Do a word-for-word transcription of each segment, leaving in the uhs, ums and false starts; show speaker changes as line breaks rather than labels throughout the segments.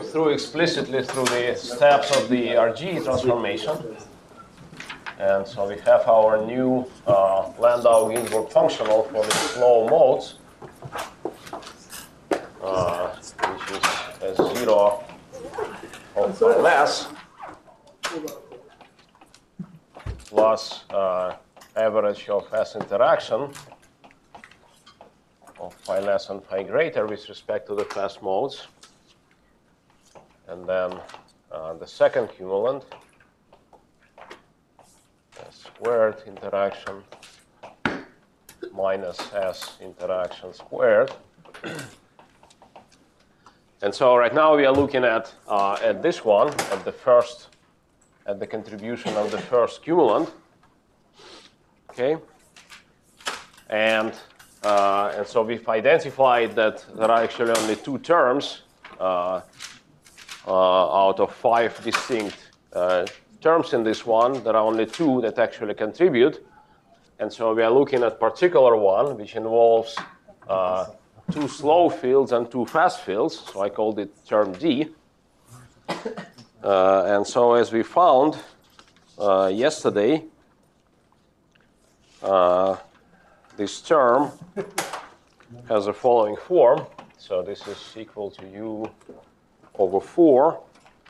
through explicitly through the steps of the R G transformation. And so we have our new uh, Landau-Ginzburg functional for the slow modes, uh, which is S zero of phi less plus uh, average of S interaction of phi less and phi greater with respect to the fast modes. And then uh, the second cumulant, S squared interaction minus S interaction squared. And so right now we are looking at uh, at this one, at the first, at the contribution of the first cumulant. Okay, and uh, and so we've identified that there are actually only two terms uh, uh, out of five distinct uh, terms in this one. There are only two that actually contribute, and so we are looking at particular one which involves uh, two slow fields and two fast fields. So I called it term D. Uh, and so as we found uh, yesterday, uh, this term has the following form. So this is equal to U over four,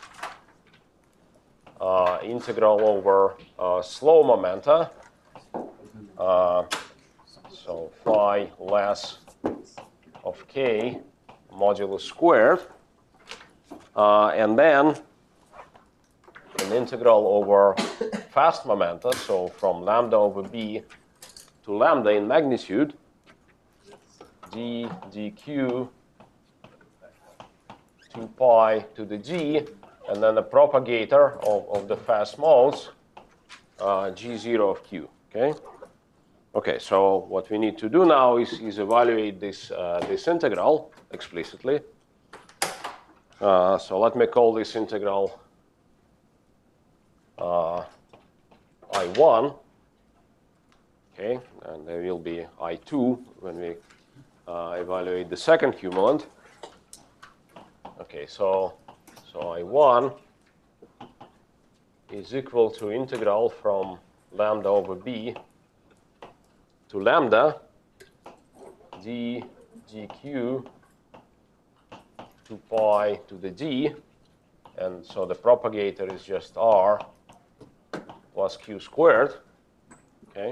uh, integral over uh, slow momenta. Uh, so phi less of k modulus squared. Uh, and then an integral over fast momenta, so from lambda over b to lambda in magnitude, d dq two pi to the g, and then the propagator of, of the fast modes, uh, g zero of q. Okay. Okay. So what we need to do now is, is evaluate this uh, this integral explicitly. Uh, so let me call this integral uh, I one. Okay, and there will be I two when we uh, evaluate the second cumulant. Okay, so so I one is equal to integral from lambda over b to lambda d dq two pi to the d, and so the propagator is just r plus q squared. Okay.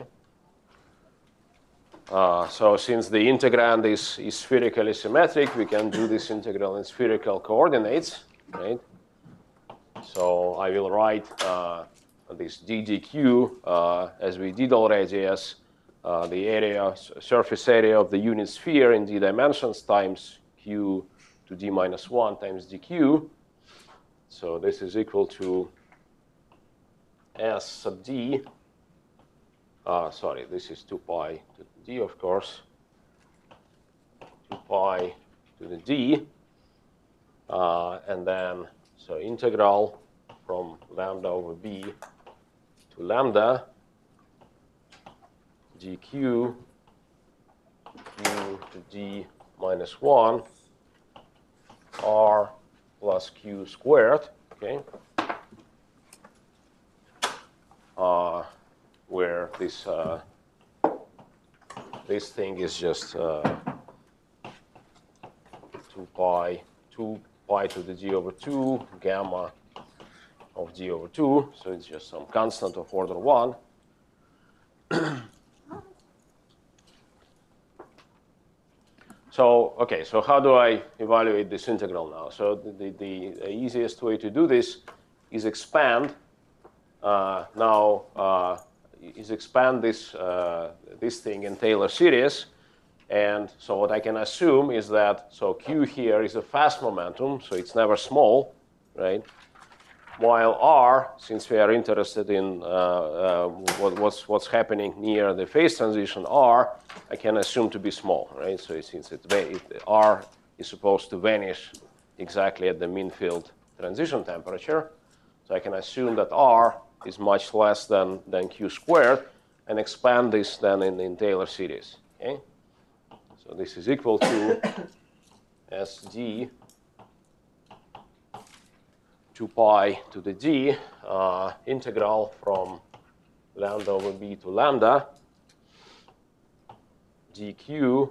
Uh, so since the integrand is, is spherically symmetric, we can do this integral in spherical coordinates, right? So I will write uh, this d dq uh, as we did already as uh, the area, surface area of the unit sphere in d dimensions times q to d minus one times dq. So this is equal to s sub d. Uh, sorry, this is two pi to the d, of course. two pi to the d. Uh, and then, so integral from lambda over b to lambda dq q to d minus one r plus q squared. Okay. Uh, where this uh, this thing is just uh, two pi two pi to the g over two gamma of g over two, so it's just some constant of order one. So okay, so how do I evaluate this integral now? So the, the, the easiest way to do this is expand uh, now. Uh, is expand this, uh, this thing in Taylor series. And so what I can assume is that, so Q here is a fast momentum, so it's never small, right? While R, since we are interested in uh, uh, what, what's, what's happening near the phase transition, R, I can assume to be small, right? So since it, it, R is supposed to vanish exactly at the mean field transition temperature, so I can assume that R is much less than, than q squared, and expand this then in, in Taylor series. Okay? So this is equal to S D two pi to the d uh, integral from lambda over b to lambda dq.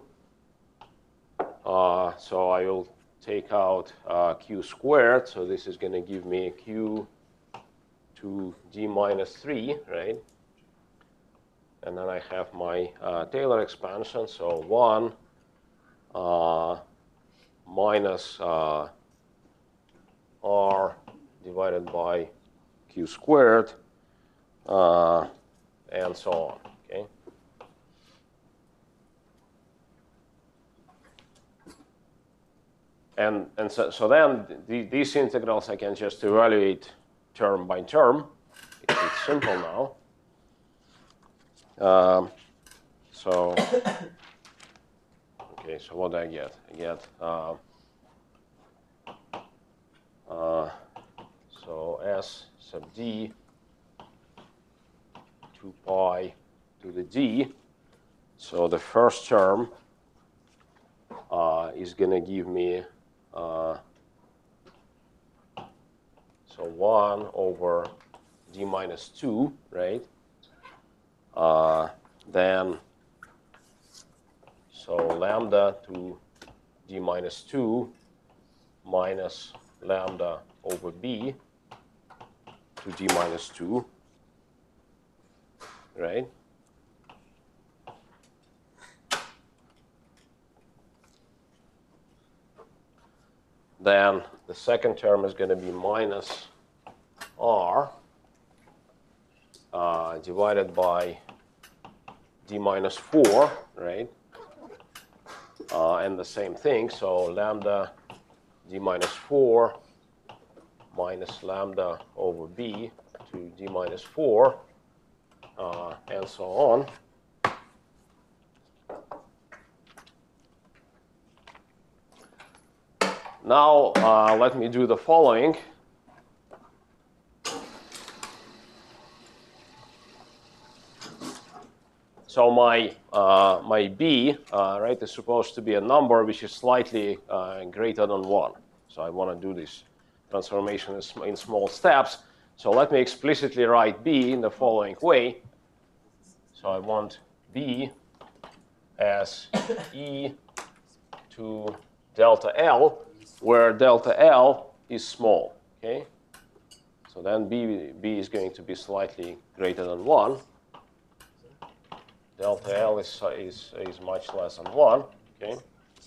Uh, so I will take out uh, q squared. So this is going to give me q to d minus three, right? And then I have my uh, Taylor expansion. So one uh, minus uh, r divided by q squared, uh, and so on. Okay. And, and so, so then the, these integrals I can just evaluate term by term. It's, it's simple now. Um, so, okay, so what do I get? I get, uh, uh, so S sub d, two pi to the d. So the first term uh, is going to give me Uh, so one over d minus two, right? Uh, then, so lambda to d minus two minus lambda over b to d minus two, right? Then the second term is going to be minus r uh, divided by d minus four, right? Uh, and the same thing, so lambda d minus four minus lambda over b to d minus four, uh, and so on. Now, uh, let me do the following. So my, uh, my b, uh, right, is supposed to be a number which is slightly uh, greater than one. So I want to do this transformation in small steps. So let me explicitly write b in the following way. So I want b as e to delta L, where delta L is small, okay? So then b, b is going to be slightly greater than one. Delta L is, is, is much less than one, okay?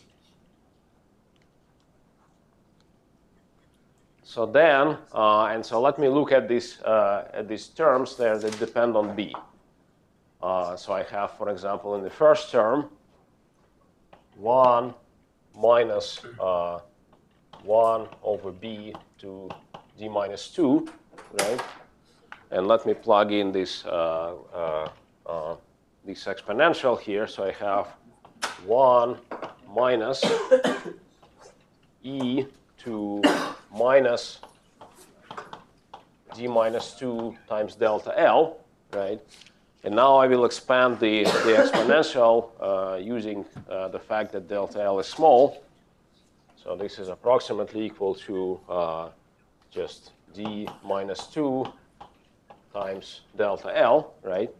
So then, uh, and so let me look at these, uh, at these terms there that depend on b. Uh, so I have, for example, in the first term, one minus uh, one over b to d minus two, right? And let me plug in this, uh, uh, uh, this exponential here. So I have one minus e to minus d minus two times delta L, right? And now I will expand the, the exponential uh, using uh, the fact that delta L is small. So this is approximately equal to uh, just d minus two times delta L, right?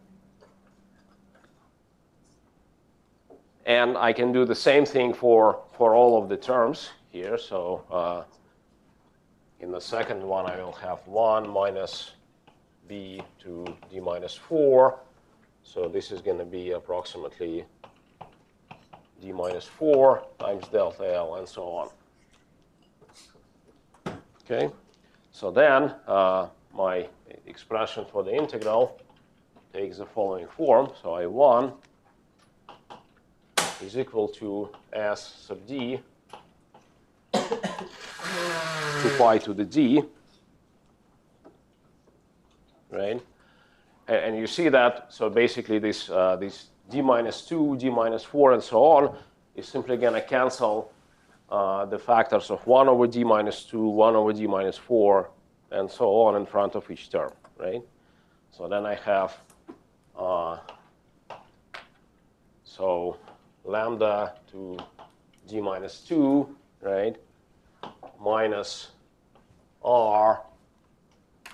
And I can do the same thing for, for all of the terms here. So uh, in the second one, I will have one minus b to d minus four. So this is going to be approximately d minus four times delta L, and so on. Okay, so then uh, my expression for the integral takes the following form. So I one is equal to s sub d two pi to the d, right? And, and you see that, so basically this, uh, this d minus two, d minus four, and so on is simply going to cancel uh, the factors of one over d minus two, one over d minus four, and so on in front of each term, right? So then I have, uh, so lambda to d minus two, right, minus r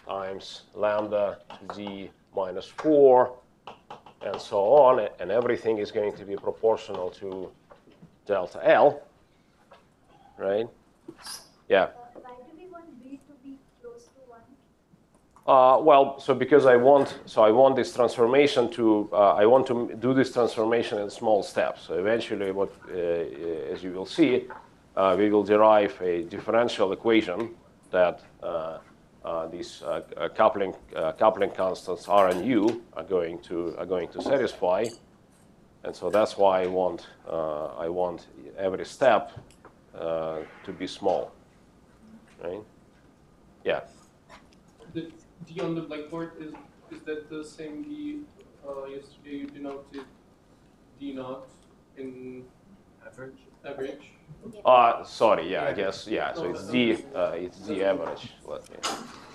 times lambda to d minus four, and so on, and everything is going to be proportional to delta L, right? Yeah.
Why do we want b to be close to one?
Uh, well, so because I want, so I want this transformation to, uh, I want to do this transformation in small steps. So eventually, what, uh, as you will see, uh, we will derive a differential equation that uh, uh, these uh, uh, coupling uh, coupling constants R and U are going to are going to satisfy, and so that's why I want uh, I want every step uh, to be small, right? Yeah.
The D on the blackboard, is is that the same D uh, yesterday you denoted D naught in
Average?
average?
Uh, sorry, yeah, I guess, yeah, so it's D, uh, it's D average. Let me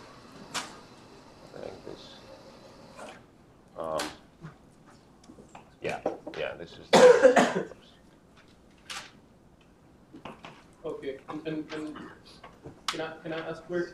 make this. Um, yeah, yeah, this is the
Okay, and, and, and can I can I ask where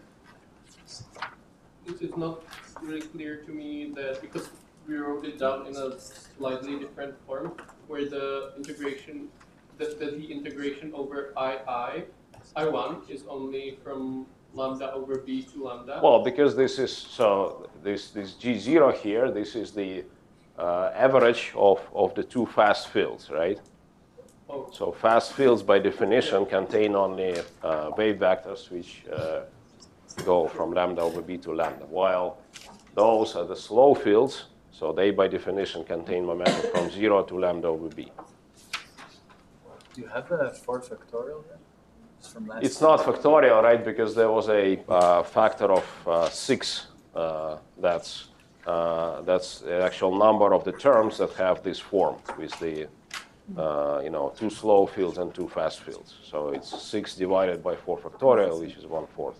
it is not really clear to me that because we wrote it down in a slightly different form, where the integration, the, the, the integration over I I, I one is only from lambda over b to lambda.
Well, because this is, so this, this G zero here, this is the uh, average of, of the two fast fields, right?
Oh.
So fast fields, by definition, contain only uh, wave vectors which uh, go from lambda over b to lambda, while those are the slow fields, so they, by definition, contain momentum from zero to lambda over b.
Do you have a four factorial here? It's from last
It's not factorial, right, because there was a uh, factor of uh, six. Uh, that's, uh, that's the actual number of the terms that have this form with the uh, you know, two slow fields and two fast fields. So it's six divided by four factorial, which is one fourth.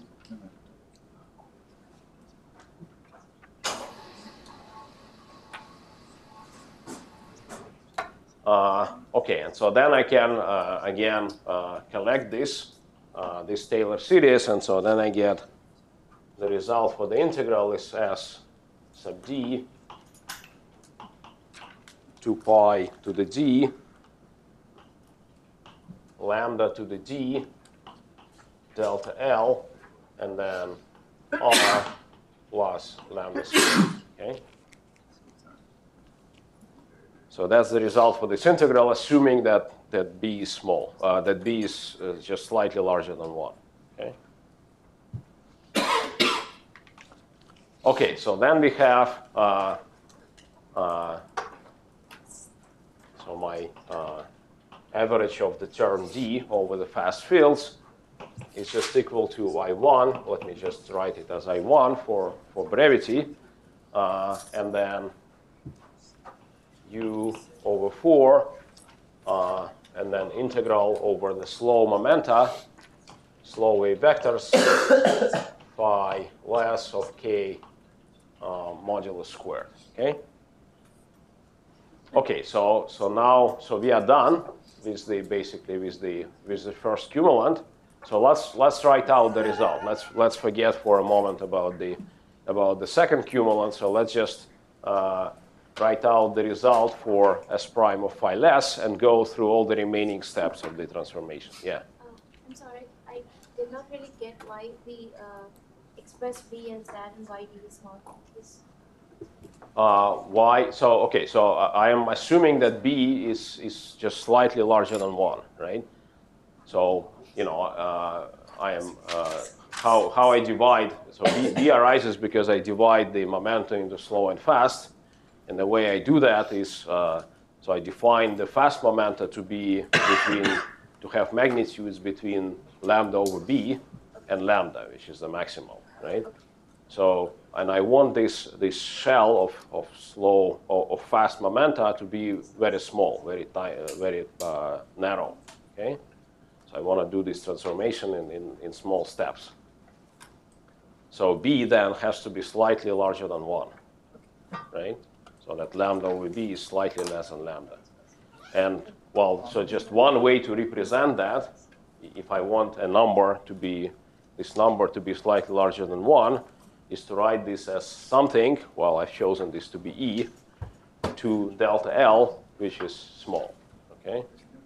Uh, okay, and so then I can, uh, again, uh, collect this, uh, this Taylor series, and so then I get the result for the integral is S sub d, two pi to the d, lambda to the d, delta L, and then R plus lambda squared, okay? So that's the result for this integral, assuming that, that b is small, uh, that b is uh, just slightly larger than one. Okay? Okay, so then we have, uh, uh, so my uh, average of the term d over the fast fields is just equal to I one. Let me just write it as I one for, for brevity. Uh, and then u over four, uh, and then integral over the slow momenta, slow wave vectors, phi less of k uh, modulus squared. Okay. Okay. So so now so we are done with the basically with the with the first cumulant. So let's let's write out the result. Let's let's forget for a moment about the about the second cumulant. So let's just uh, write out the result for S prime of phi less and go through all the remaining steps of the transformation. Yeah.
Uh, I'm sorry, I did not really get why we uh, express b as that and why d is not this.
Uh, why? So okay. So I am assuming that b is is just slightly larger than one, right? So you know, uh, I am uh, how how I divide. So b, b arises because I divide the momentum into slow and fast. And the way I do that is, uh, so I define the fast momenta to be between, to have magnitudes between lambda over b and lambda, which is the maximal, right? So, and I want this, this shell of, of slow, or of fast momenta to be very small, very, tiny, very uh, narrow, okay? So I want to do this transformation in, in, in small steps. So b then has to be slightly larger than one, right? So that lambda over b is slightly less than lambda. And, well, so just one way to represent that, if I want a number to be, this number to be slightly larger than one, is to write this as something, well, I've chosen this to be E, to delta L, which is small, okay?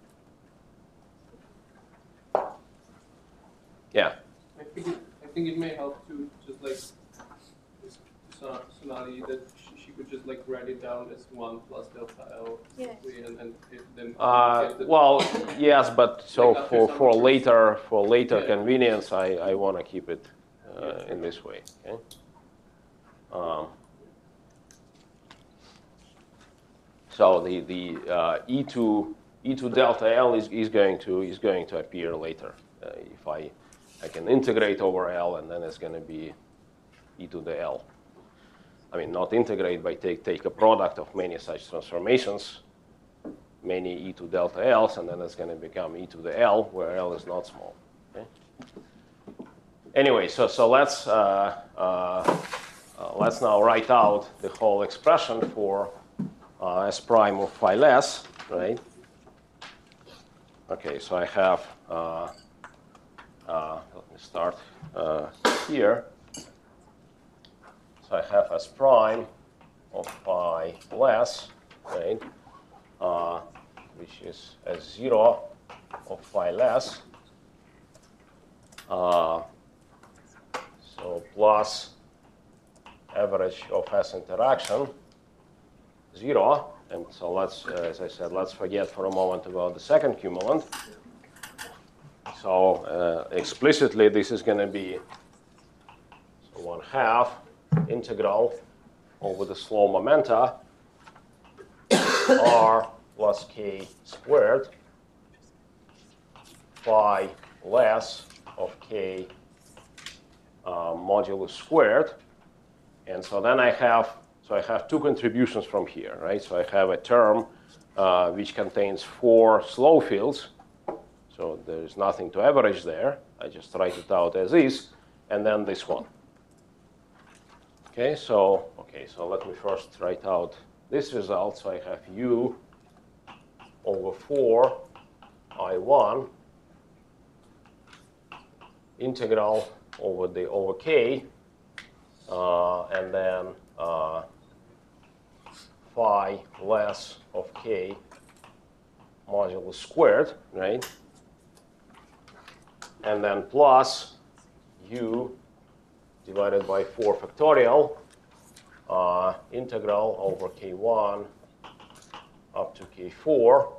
Yeah.
I think it, I think it may help to just like this Son- Sonali that she, she could just like write it down as one plus delta L.
Yes.
And, and it, then
Uh,
get the,
well, yes, but so
Like after
for,
some
for
research.
later for later
Yeah.
convenience, I, I want to keep it uh,
Yeah.
in this way. Okay. Um, so the the uh, e two e two delta L is, is going to is going to appear later uh, if I I can integrate over L, and then it's going to be e to the L. I mean, not integrate, but take take a product of many such transformations, many e to delta L's, and then it's going to become e to the L, where L is not small. Okay? Anyway, so so let's uh, uh, uh, let's now write out the whole expression for uh, S prime of phi less, right? Okay, so I have. Uh, uh, let me start uh, here. So I have S prime of phi less, right? Uh, which is S zero of phi less. Uh, so plus average of S interaction, zero. And so let's, uh, as I said, let's forget for a moment about the second cumulant. So uh, explicitly, this is going to be so one half integral over the slow momenta r plus k squared phi less of k uh, modulus squared. And so then I have, so I have two contributions from here, right? So I have a term uh, which contains four slow fields. So there's nothing to average there. I just write it out as is. And then this one. Okay, so okay, so let me first write out this result. So I have u over four I one integral over the over k, uh, and then uh, phi less of k modulus squared, right? And then plus u divided by four factorial, uh, integral over k one up to k four,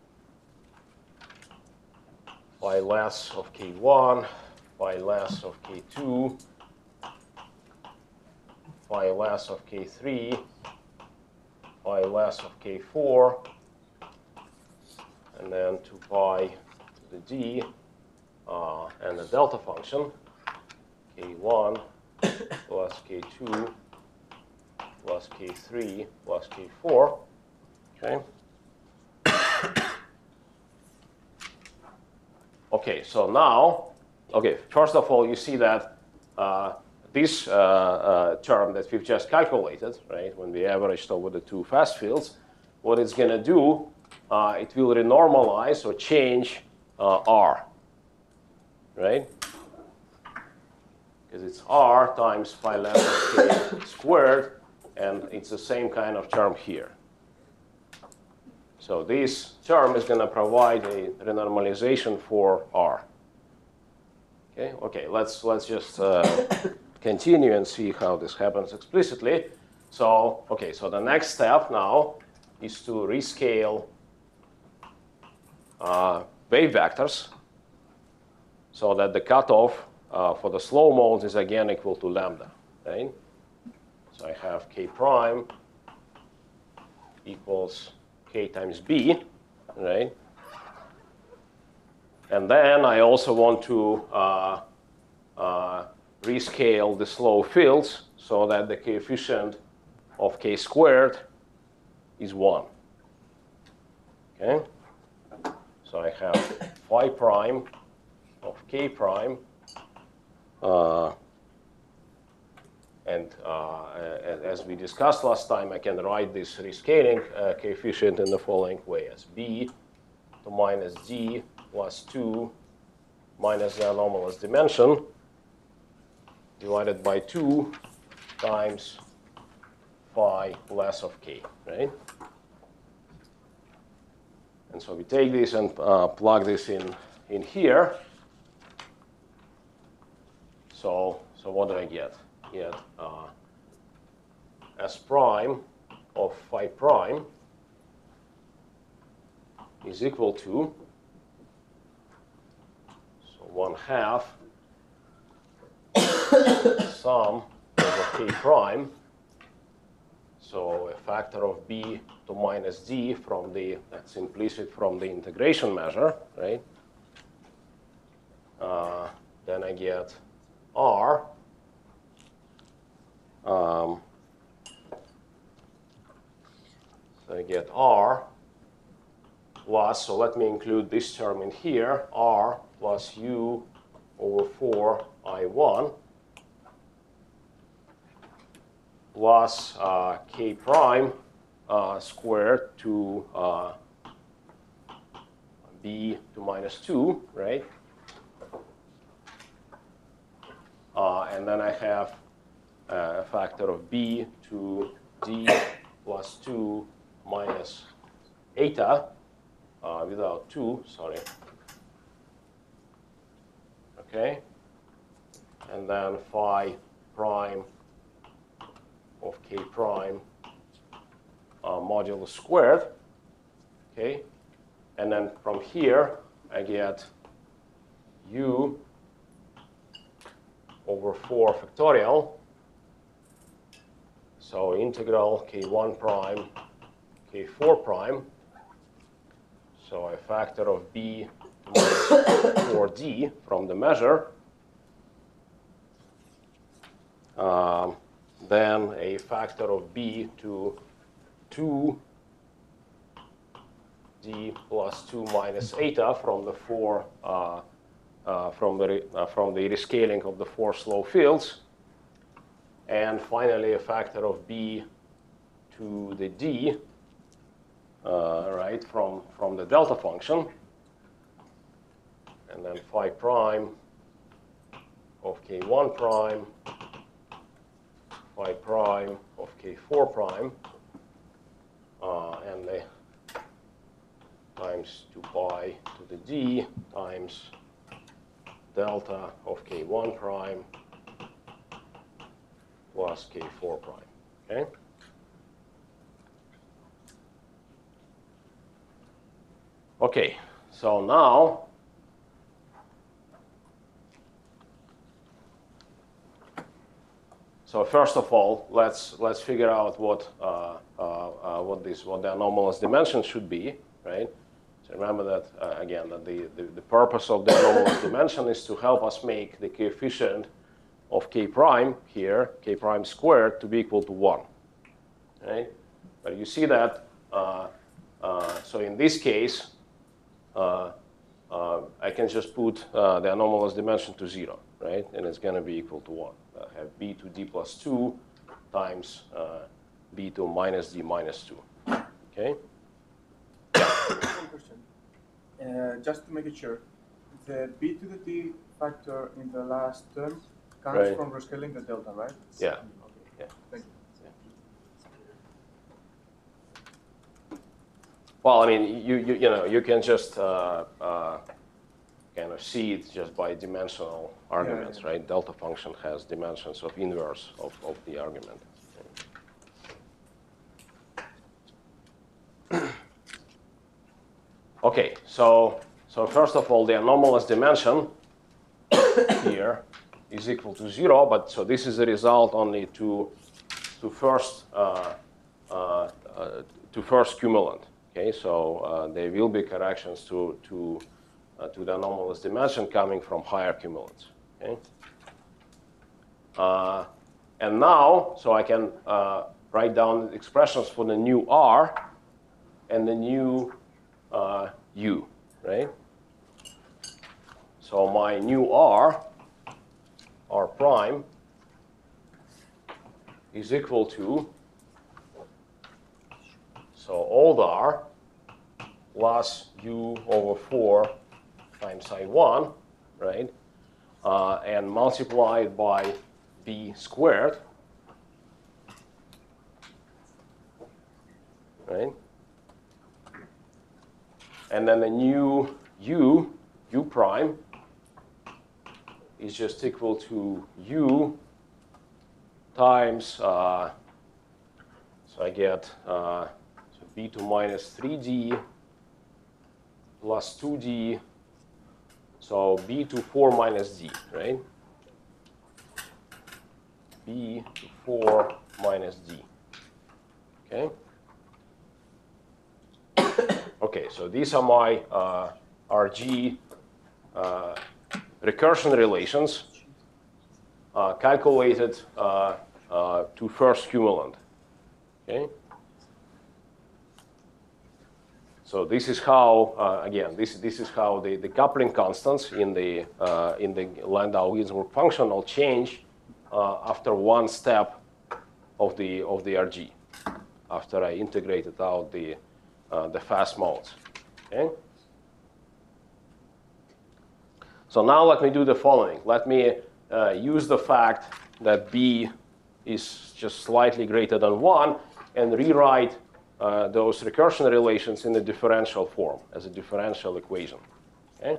phi less of k one, phi less of k two, phi less of k three, phi less of k four, and then two pi to the d, uh, and the delta function, k one plus k two plus k three plus k four. Okay. Okay, so now, okay, first of all, you see that uh, this uh, uh, term that we've just calculated, right, when we averaged over the two fast fields, what it's going to do, uh, it will renormalize or change uh, R, right? Because it's R times phi less of k squared, and it's the same kind of term here. So this term is going to provide a renormalization for R. Okay, okay. Let's let's just uh, continue and see how this happens explicitly. So okay, so the next step now is to rescale uh, wave vectors so that the cutoff uh, for the slow modes is again equal to lambda, right? So I have k prime equals k times b, right? And then I also want to uh, uh, rescale the slow fields so that the coefficient of k squared is one. Okay? So I have phi prime of k prime, uh, and uh, as we discussed last time, I can write this rescaling uh, coefficient in the following way as b to minus d plus two minus the anomalous dimension divided by two times phi less of k, right? And so we take this and uh, plug this in in here. So so what do I get? Get uh, S prime of phi prime is equal to, so one half sum over k prime, so a factor of b to minus d from the, that's implicit from the integration measure, right? Uh, then I get r, um, so I get r plus, so let me include this term in here, r plus u over four I one plus uh, k prime uh, squared to uh, b to minus two, right? Uh, and then I have uh, a factor of b to d plus two minus eta, uh, without two, sorry. Okay? And then phi prime of k prime uh, modulus squared. Okay? And then from here, I get u over four factorial. So integral k one prime, k four prime. So a factor of b to minus four d from the measure. Um, then a factor of b to two d plus two minus eta from the four uh, uh, from the uh, from the rescaling of the four slow fields, and finally a factor of b to the d, uh, right, from from the delta function, and then phi prime of k one prime, phi prime of k four prime, uh, and the times two pi to the d times delta of k one prime plus k four prime. Okay? Okay, so now so first of all, let's let's figure out what uh, uh, uh, what this what the anomalous dimension should be, right? So remember that uh, again that the, the the purpose of the anomalous dimension is to help us make the coefficient of k prime here, k prime squared, to be equal to one, right? But you see that uh, uh, so in this case, uh, uh, I can just put uh, the anomalous dimension to zero, right? And it's going to be equal to one. I have b to d plus two times uh, b to minus d minus two. Okay?
One question. Uh, just to make it sure, the b to the d factor in the last term comes
Right.
from rescaling the delta, right?
Yeah.
Okay.
Yeah.
Thank you.
Well, I mean, you you you know you can just uh, uh, kind of see it just by dimensional arguments,
yeah.
right? Delta function has dimensions of inverse of, of the argument. Okay, so so first of all, the anomalous dimension here is equal to zero, but so this is a result only to to first uh, uh, uh, to first cumulant. Okay, so uh, there will be corrections to to uh, to the anomalous dimension coming from higher cumulants. Okay, uh, and now so I can uh, write down expressions for the new r and the new uh, u, right? So my new r, r prime, is equal to, so old r plus u over four times I one, right? Uh, and multiplied by b squared, right? And then the new u, u prime, is just equal to u times, uh, so I get uh, so b to minus three d plus two d, so b to four minus d, right? b to four minus d, okay? Okay, so these are my uh, R G uh, recursion relations uh, calculated uh, uh, to first cumulant. Okay. So this is how, uh, again, this this is how the, the coupling constants in the uh, in the Landau-Ginzburg function will change uh, after one step of the of the R G, after I integrated out the uh, the fast modes. Okay. So now let me do the following. Let me uh, use the fact that b is just slightly greater than one and rewrite uh, those recursion relations in the differential form as a differential equation. Okay?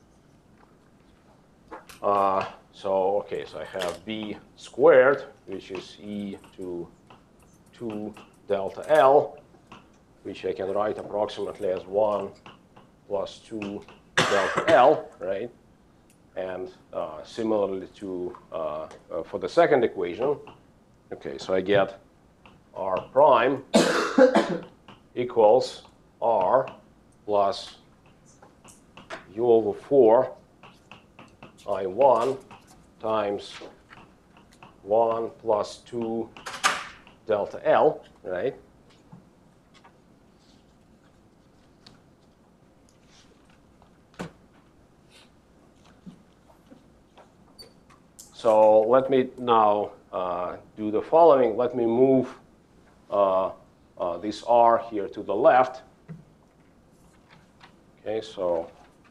Uh, so, okay, so I have b squared, which is e to two delta L, which I can write approximately as one plus two delta L, right? And uh, similarly to uh, uh, for the second equation, okay, so I get r prime equals r plus u over four I one times one plus two delta L, right? So let me now uh, do the following. Let me move uh, uh, this r here to the left. Okay, so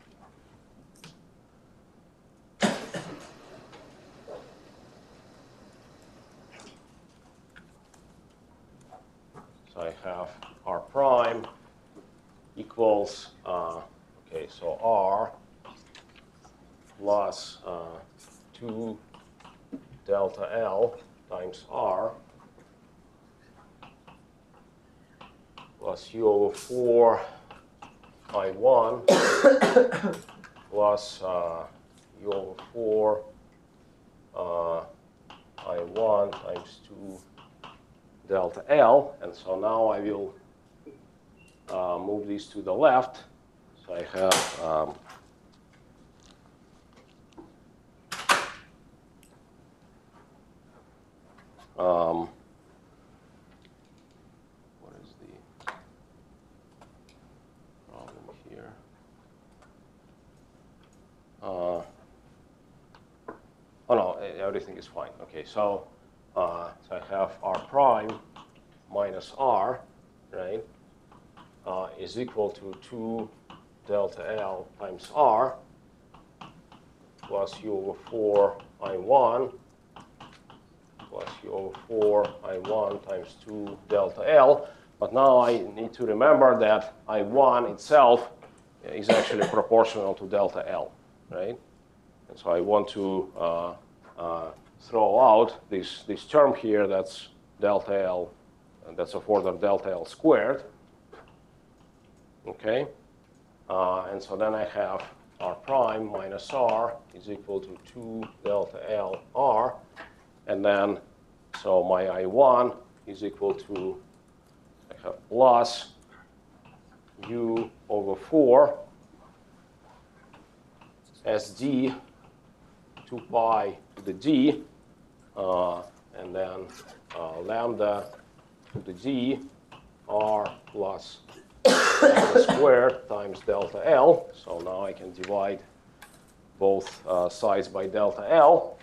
so I have r prime equals uh, okay, so r plus uh, two delta L times r plus u over four I one plus uh, u over four uh, I one times two delta L. And so now I will uh, move these to the left. So I have um, Um, what is the problem here? Uh, oh no, everything is fine. Okay, so, uh, so I have r prime minus r, right, uh, is equal to two delta L times r plus u over four I one plus u over four I one times two delta L. But now I need to remember that I one itself is actually proportional to delta L, right? And so I want to uh, uh, throw out this, this term here that's delta L, and that's of order delta L squared. Okay? Uh, and so then I have r prime minus r is equal to two delta L r. And then, so my I one is equal to, I have plus u over four S d two pi to the d, uh, and then uh, lambda to the d r plus lambda squared times delta L. So now I can divide both uh, sides by delta L.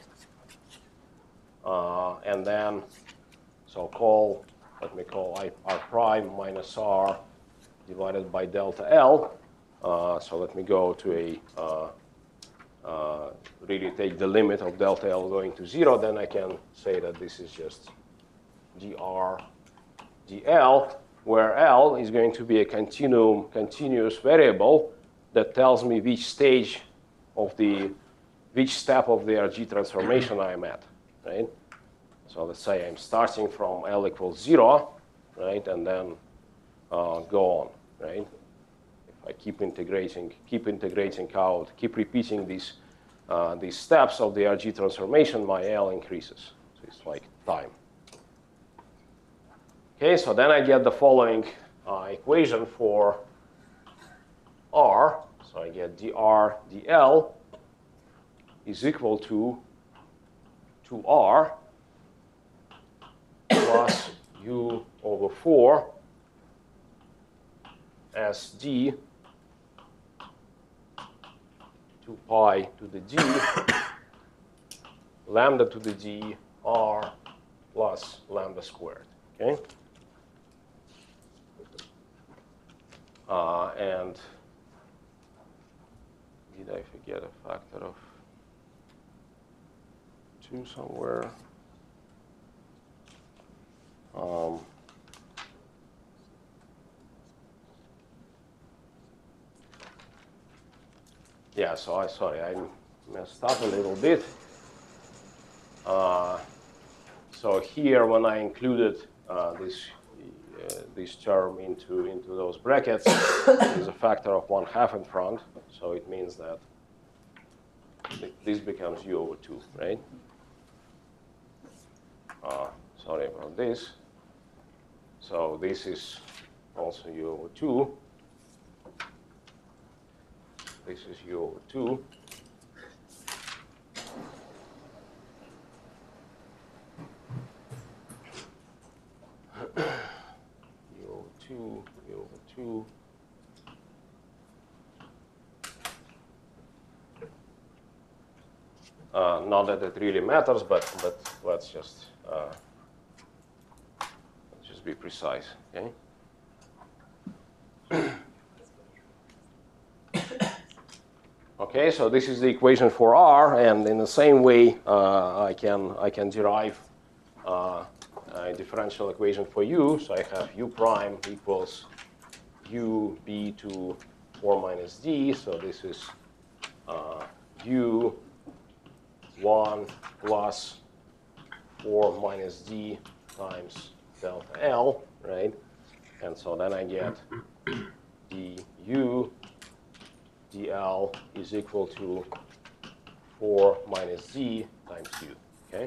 Uh, and then, so call, let me call I, r prime minus r divided by delta L. Uh, so let me go to a, uh, uh, really take the limit of delta L going to zero. Then I can say that this is just dr dl. where L is going to be a continuum, continuous variable that tells me which stage of the, which step of the R G transformation I'm at, right? So let's say I'm starting from L equals zero, right, and then uh, go on, right? If I keep integrating, keep integrating out, keep repeating these, uh, these steps of the R G transformation, my L increases. So it's like time. Okay, so then I get the following uh, equation for R. So I get dr dl is equal to two R plus u over four S d two pi to the d lambda to the d R plus lambda squared. Okay. Uh, and did I forget a factor of two somewhere? Um, yeah, so I sorry, I messed up a little bit. Uh, so here, when I included uh, this uh, this term into into those brackets, there's a factor of one half in front, so it means that this becomes u over two, right? Uh, sorry about this. So this is also u over two. This is u over two. u over two, u over two. Uh, not that it really matters, but but let's just uh, let's just be precise, okay? Okay, so this is the equation for R, and in the same way, uh, I can I can derive uh, a differential equation for u. So I have u prime equals u b to four minus d. So this is uh, u one plus four minus d times delta L, right? And so then I get du dl is equal to four minus d times u, okay?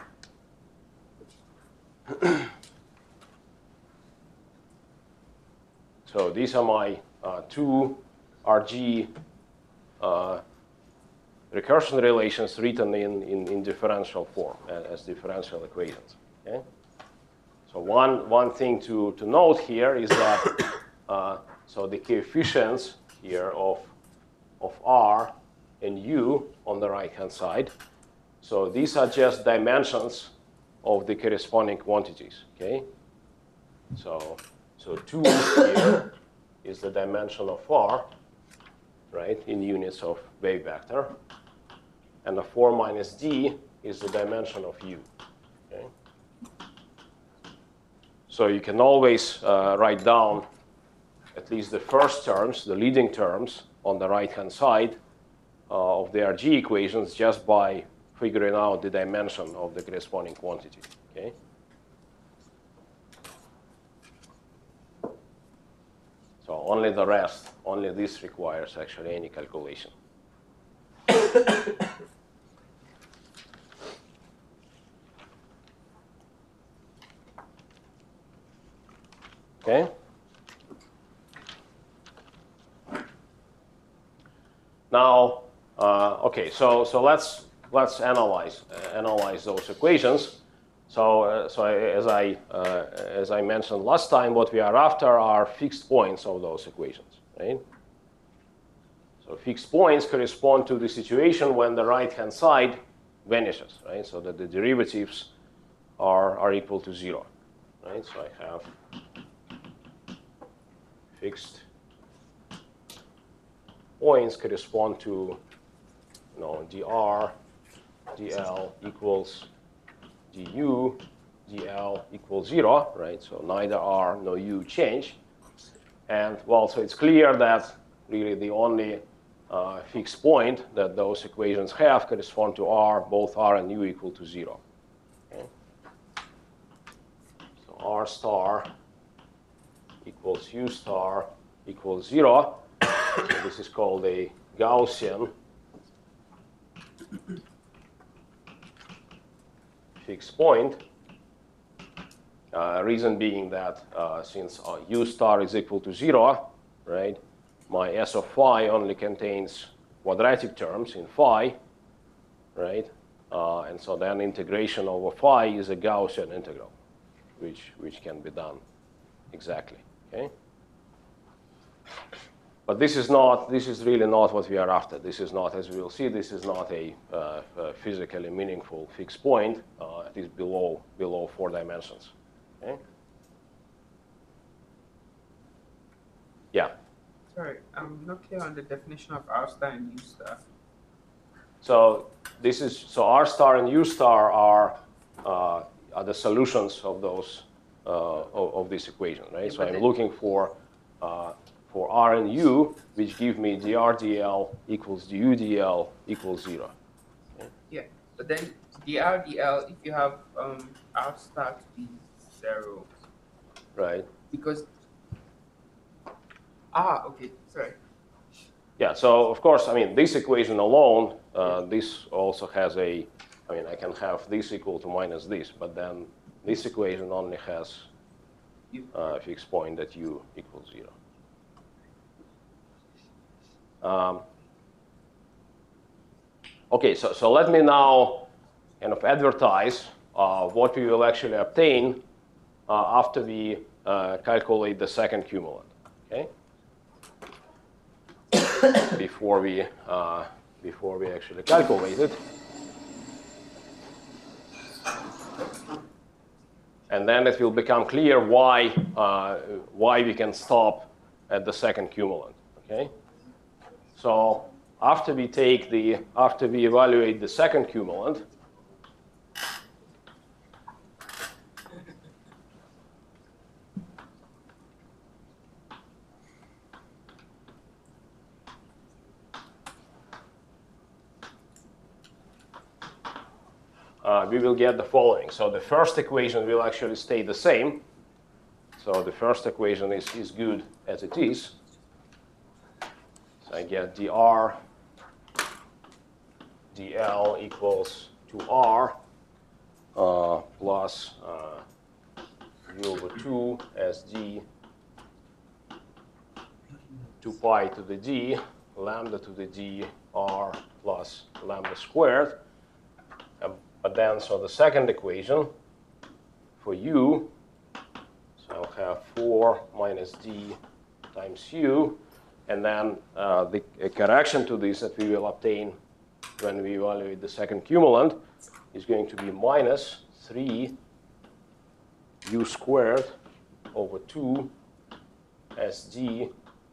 So these are my uh, two R G uh, recursion relations written in, in, in differential form as, as differential equations, okay? So one, one thing to, to note here is that uh, so the coefficients here of, of R and U on the right-hand side, so these are just dimensions of the corresponding quantities, okay? So, so two here is the dimension of R, right, in units of wave vector. And the four minus d is the dimension of u. Okay? So you can always uh, write down at least the first terms, the leading terms, on the right-hand side uh, of the R G equations just by figuring out the dimension of the corresponding quantity. Okay? So only the rest, only this requires actually any calculation. Okay. Now, uh, okay, so so let's let's analyze uh, analyze those equations. So uh, so I, as I uh, as I mentioned last time, what we are after are fixed points of those equations, right? So fixed points correspond to the situation when the right-hand side vanishes, right? So that the derivatives are are equal to zero, right? So I have fixed points correspond to, you know, dr, dl equals du dl equals zero, right? So neither r nor u change. And well, so it's clear that really the only uh, fixed point that those equations have correspond to r, both r and u equal to zero. Okay? So r star equals u star equals zero. So this is called a Gaussian fixed point. Uh, reason being that uh, since uh, u star is equal to zero, right, my S of phi only contains quadratic terms in phi, right? Uh, and so then integration over phi is a Gaussian integral, which, which can be done exactly, okay? But this is not, this is really not what we are after. This is not, as we will see, this is not a, uh, a physically meaningful fixed point. Uh, it is below, below four dimensions. Okay? Yeah.
Sorry, I'm not clear on the definition of R star and U star.
So this is so R star and U star are uh, are the solutions of those uh, of, of this equation, right?
Yeah,
so I'm
then,
looking for uh, for R and U, which give me dr dl equals du dl equals zero. Okay?
Yeah, but then dr dl, if you have um, R star to be zero,
Right.
because ah okay, sorry.
Yeah, so of course, I mean, this equation alone, uh, this also has a, I mean, I can have this equal to minus this, but then this equation only has uh, a fixed point that u equals zero. Um, okay, so, so let me now kind of advertise uh, what we will actually obtain uh, after we uh, calculate the second cumulant, okay? before we uh, before we actually calculate it, and then it will become clear why uh, why we can stop at the second cumulant. Okay, so after we take the after we evaluate the second cumulant, Uh, we will get the following. So the first equation will actually stay the same. So the first equation is, is good as it is. So I get dr dl equals to r uh, plus uh, u over two as d two pi to the d lambda to the d r plus lambda squared. Um, But then, so the second equation for u, so I'll have four minus d times u, and then uh, the a correction to this that we will obtain when we evaluate the second cumulant is going to be minus three u squared over two s d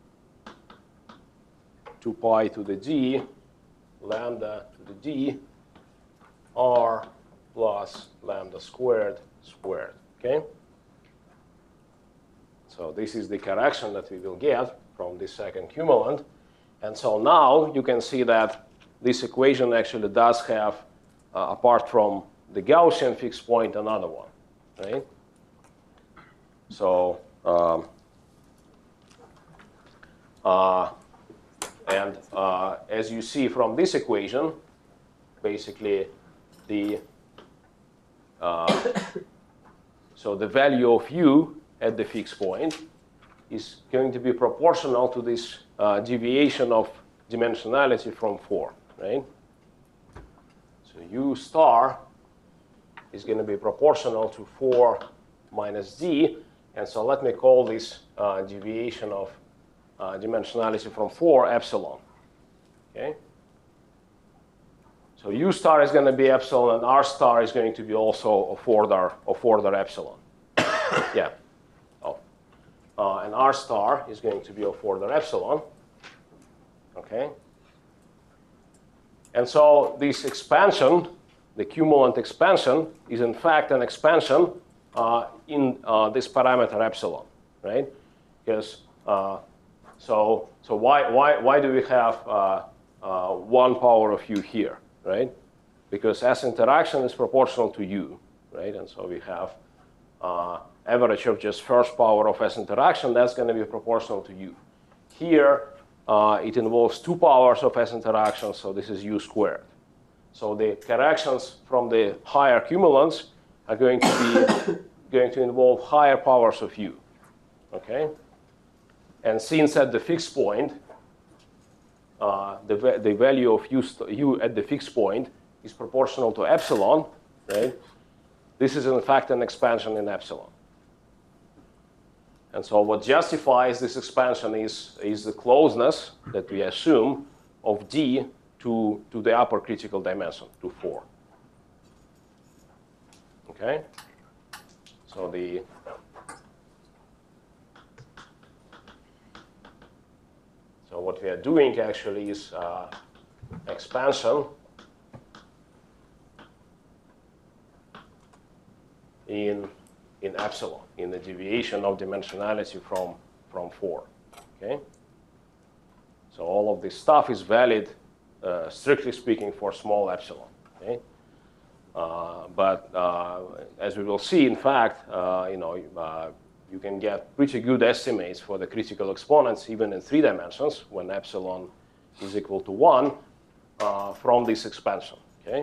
two pi to the d lambda to the d r plus lambda squared squared, okay? So this is the correction that we will get from this second cumulant. And so now you can see that this equation actually does have, uh, apart from the Gaussian fixed point, another one, right? So, um, uh, and uh, as you see from this equation, basically, The, uh, so the value of u at the fixed point is going to be proportional to this uh, deviation of dimensionality from four, right? So u star is going to be proportional to four minus d, and so let me call this uh, deviation of uh, dimensionality from four epsilon, okay? So u star is going to be epsilon, and r star is going to be also a fourth a fourth epsilon. Yeah. Oh. Uh, and r star is going to be a fourth epsilon. Okay. And so this expansion the cumulant expansion is in fact an expansion uh, in uh, this parameter epsilon, right? Because uh, so so why why why do we have uh, uh, one power of u here, right? Because S interaction is proportional to u, right? And so we have uh, average of just first power of S interaction. That's going to be proportional to u. Here uh, it involves two powers of S interaction, so this is u squared. So the corrections from the higher cumulants are going to be going to involve higher powers of u. Okay? And since at the fixed point, uh, the, the value of u, u at the fixed point is proportional to epsilon, right? This is in fact an expansion in epsilon. And so what justifies this expansion is, is the closeness that we assume of D to, to the upper critical dimension, to four. Okay? So the so what we are doing actually is uh, expansion in in epsilon, in the deviation of dimensionality from from four. Okay. So all of this stuff is valid, uh, strictly speaking, for small epsilon. Okay. Uh, but uh, as we will see, in fact, uh, you know, uh, you can get pretty good estimates for the critical exponents even in three dimensions when epsilon is equal to one uh, from this expansion. Okay.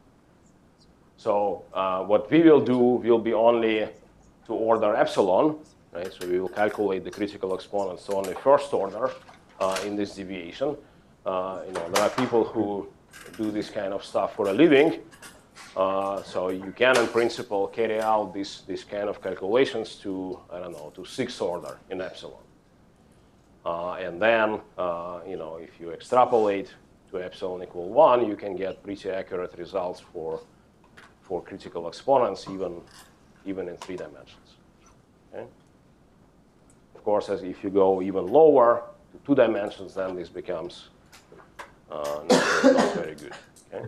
So uh, what we will do will be only to order epsilon, right? So we will calculate the critical exponents to only first order uh, in this deviation. Uh, you know, there are people who do this kind of stuff for a living. Uh, so you can, in principle, carry out this, this kind of calculations to, I don't know, to sixth order in epsilon. Uh, and then, uh, you know, if you extrapolate to epsilon equal one, you can get pretty accurate results for, for critical exponents, even, even in three dimensions. Okay? Of course, as if you go even lower to two dimensions, then this becomes uh, not, not very good. Okay?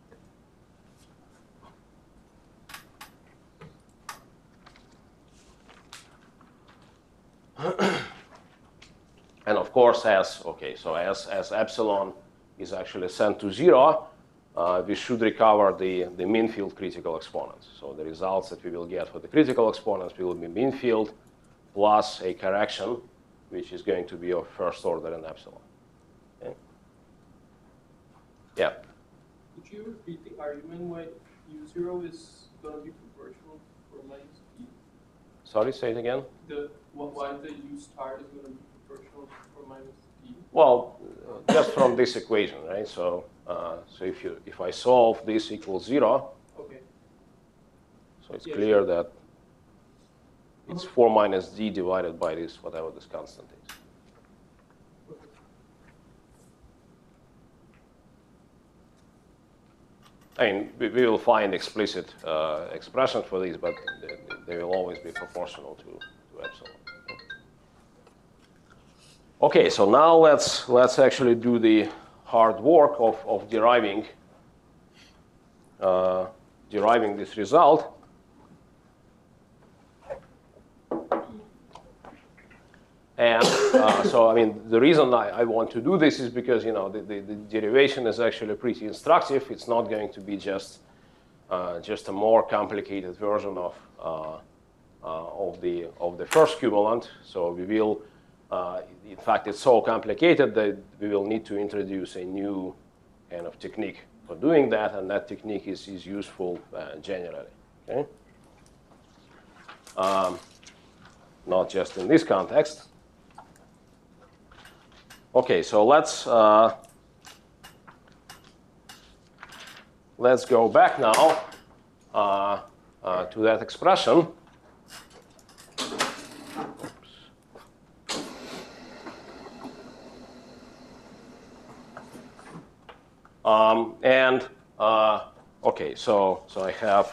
And of course, as okay, so as as epsilon is actually sent to zero, uh, we should recover the the mean field critical exponents. So the results that we will get for the critical exponents will be mean field plus a correction, which is going to be of first order in epsilon. Okay. Yeah.
Could you repeat the argument why u zero is going to be proportional for minus p?
Sorry, say it again.
The why the u star is going to be proportional for minus p?
Well, just from this equation, right? So, uh, so if you if I solve this equals zero,
okay.
So it's
Yeah,
clear
sure.
that it's four minus d divided by this whatever this constant is. I mean, we, we will find explicit uh, expressions for these, but they, they will always be proportional to, to epsilon. Okay, so now let's let's actually do the hard work of, of deriving uh, deriving this result. And uh, so, I mean, the reason I, I want to do this is because, you know, the, the, the derivation is actually pretty instructive. It's not going to be just uh, just a more complicated version of uh, uh, of the of the first cumulant. So we will, uh, in fact, it's so complicated that we will need to introduce a new kind of technique for doing that, and that technique is is useful uh, generally. Okay. Um, not just in this context. Okay, so let's uh, let's go back now uh, uh, to that expression. Oops. Um, and uh, okay, so so I have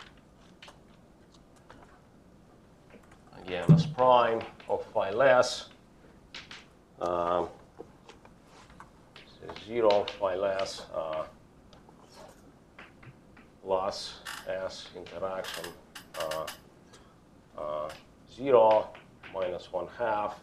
again S prime of phi less. Um, zero phi less uh, plus S interaction uh, uh, zero minus one half.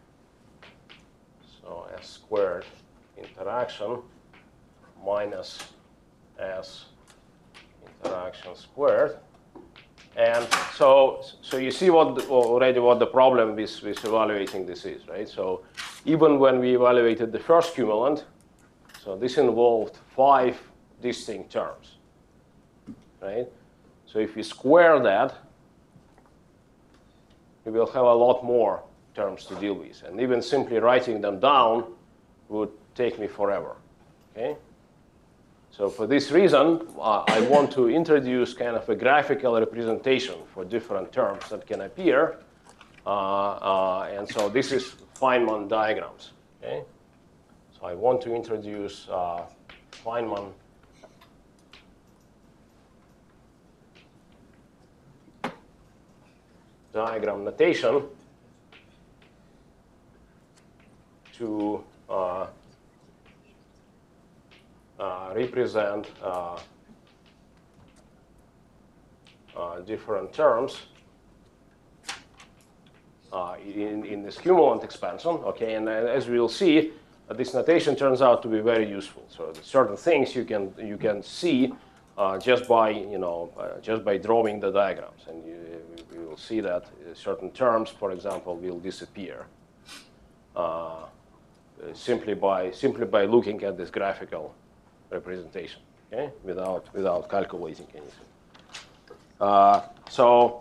So S squared interaction minus S interaction squared. And so, so you see what the, already what the problem with, with evaluating this is, right? So even when we evaluated the first cumulant, so this involved five distinct terms, right? So if we square that, we will have a lot more terms to deal with. And even simply writing them down would take me forever, okay? So for this reason, uh, I want to introduce kind of a graphical representation for different terms that can appear. Uh, uh, and so this is Feynman diagrams, okay? So I want to introduce uh, Feynman diagram notation to uh, uh, represent uh, uh, different terms uh, in, in this cumulant expansion. Okay, and as we'll see, uh, this notation turns out to be very useful. So certain things you can you can see uh, just by you know uh, just by drawing the diagrams, and you, you will see that certain terms, for example, will disappear. Uh, simply by simply by looking at this graphical representation, okay, without without calculating anything. Uh, so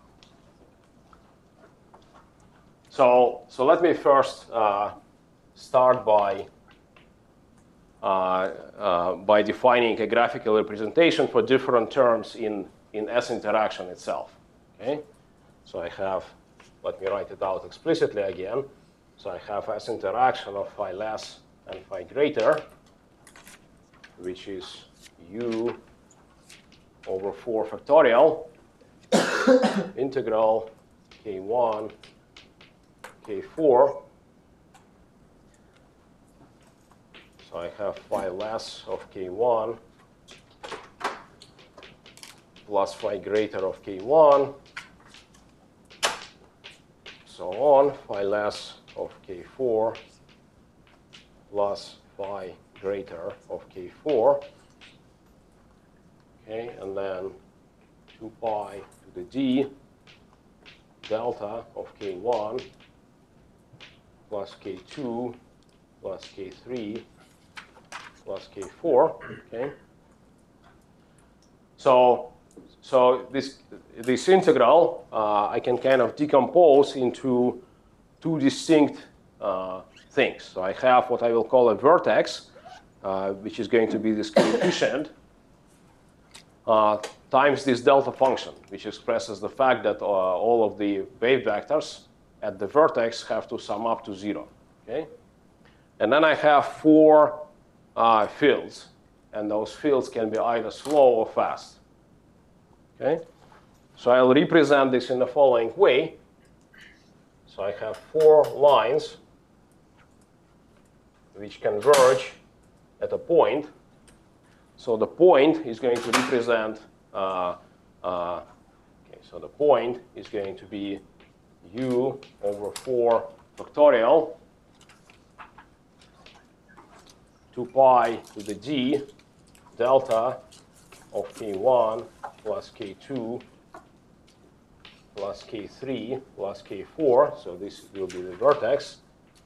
so so let me first uh, start by uh, uh, by defining a graphical representation for different terms in in S interaction itself. Okay, so I have, let me write it out explicitly again. So I have S interaction of phi less and phi greater, which is u over four factorial integral k one k four. So I have phi less of k one plus phi greater of k one, so on, phi less of k four plus phi greater of k four. Okay, and then two pi to the d delta of k one plus k two plus k three plus k four. Okay. So so this this integral uh, I can kind of decompose into two distinct uh, things. So I have what I will call a vertex, uh, which is going to be this coefficient uh, times this delta function, which expresses the fact that uh, all of the wave vectors at the vertex have to sum up to zero. Okay? And then I have four uh, fields, and those fields can be either slow or fast. Okay? So I'll represent this in the following way. So I have four lines which converge at a point. So the point is going to represent, uh, uh, okay, so the point is going to be u over four factorial, two pi to the d delta of k one plus k two plus k three plus k four, so this will be the vertex.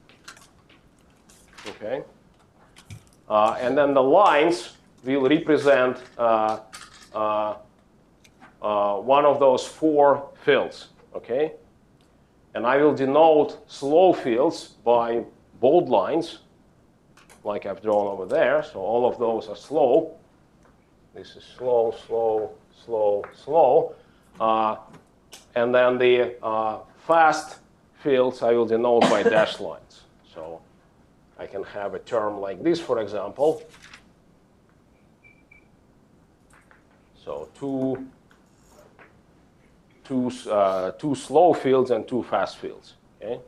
Okay, uh, and then the lines will represent uh, uh, uh, one of those four fields. Okay, and I will denote slow fields by bold lines, like I've drawn over there. So all of those are slow. This is slow, slow, slow, slow. Uh, And then the uh, fast fields I will denote by dashed lines. So I can have a term like this, for example. So two, two, uh, two slow fields and two fast fields. Okay?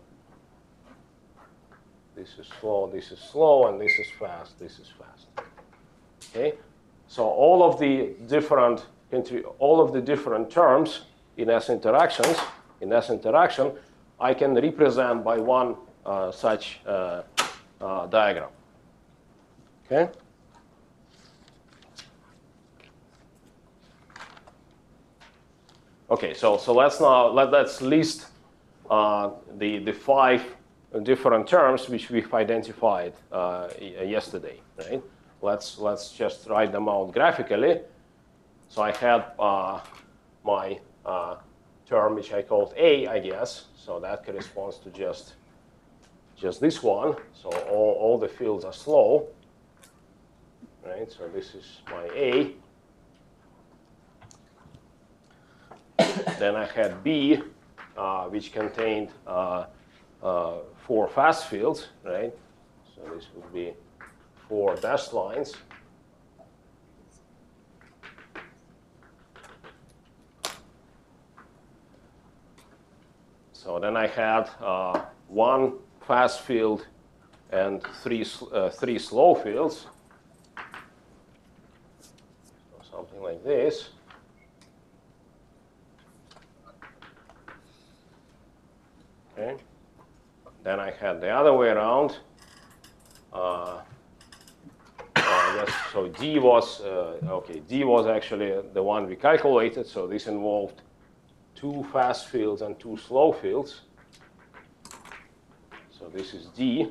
This is slow, this is slow, and this is fast, this is fast. Okay? So all of the different all of the different terms in S interactions in S interaction, I can represent by one uh, such uh, uh, diagram. Okay. Okay. So so let's now let let's list uh, the the five different terms which we've identified uh, yesterday. Right. Let's let's just write them out graphically. So I had uh, my uh, term which I called A, I guess. So that corresponds to just just this one. So all all the fields are slow. Right. So this is my A. Then I had B, uh, which contained uh, uh, four fast fields, right? So this would be four dashed lines. So then I had uh, one fast field and three uh, three slow fields. So something like this. Okay. Then I had the other way around. Uh, uh, yes, so D was uh, okay. D was actually the one we calculated. So this involved two fast fields and two slow fields. So this is D,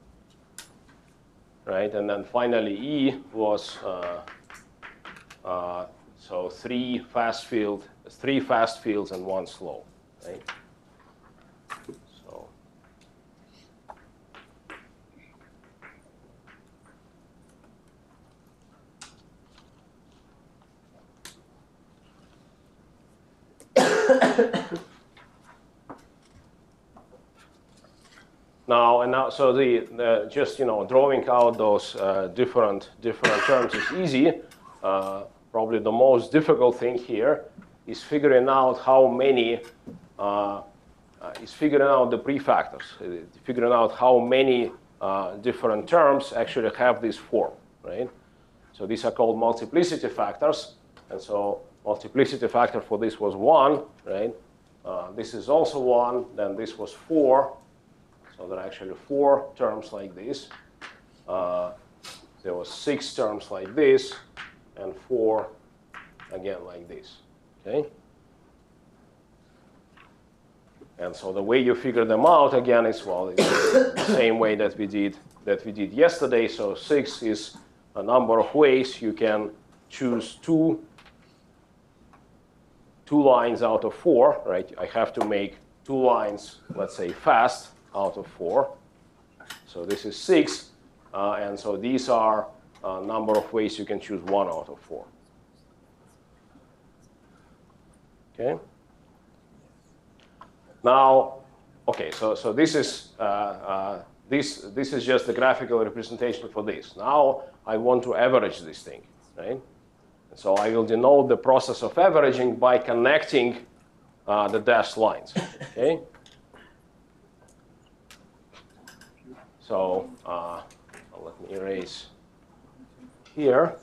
right? And then finally E was uh, uh, so three fast field, three fast fields and one slow, right? So now and now, so the, the just you know drawing out those uh, different different terms is easy. Uh, probably the most difficult thing here is figuring out how many uh, uh, is figuring out the prefactors, uh, figuring out how many uh, different terms actually have this form, right? So these are called multiplicity factors, and so multiplicity factor for this was one, right? Uh, this is also one. Then this was four. So there are actually four terms like this. Uh, there was six terms like this, and four again like this. Okay. And so the way you figure them out again is well, it's the same way that we did that we did yesterday. So six is a number of ways you can choose two two lines out of four, right? I have to make two lines, let's say, fast out of four. So this is six, uh, and so these are a number of ways you can choose one out of four. Okay. Now, okay, so so this is uh, uh, this this is just the graphical representation for this. Now I want to average this thing, right? And so I will denote the process of averaging by connecting uh, the dashed lines. Okay. So uh, let me erase here.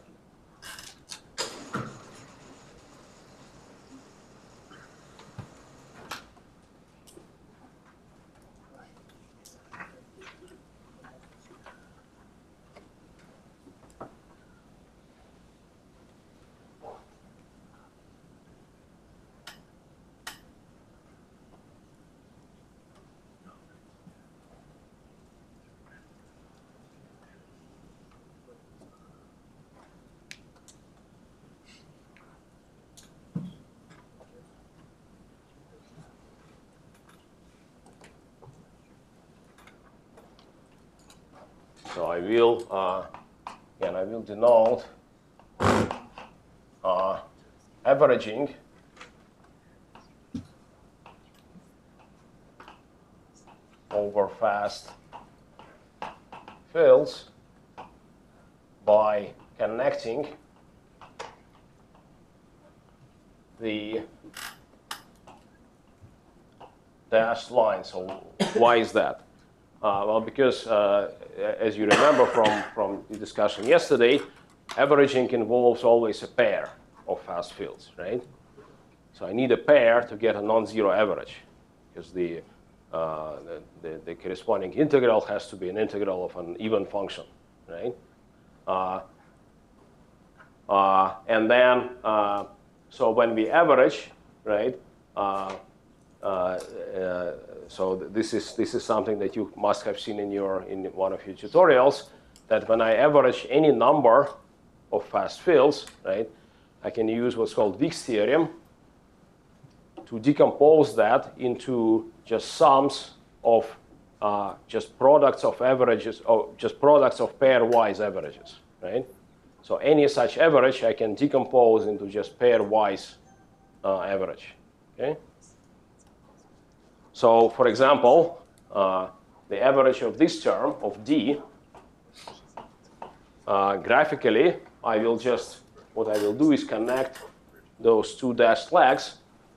So I will, uh, again, I will denote uh, averaging over fast fills by connecting the dashed line. So why is that? Uh, well, because uh, as you remember from, from the discussion yesterday, averaging involves always a pair of fast fields, right? So I need a pair to get a non-zero average, because the, uh, the, the, the corresponding integral has to be an integral of an even function, right? Uh, uh, and then, uh, so when we average, right? Uh, uh, uh, so this is this is something that you must have seen in your in one of your tutorials. That when I average any number of fast fields, right, I can use what's called Wick's theorem to decompose that into just sums of uh, just products of averages, or just products of pairwise averages, right? So any such average I can decompose into just pairwise uh, average, okay? So for example, uh, the average of this term of D, uh, graphically, I will just, what I will do is connect those two dashed legs.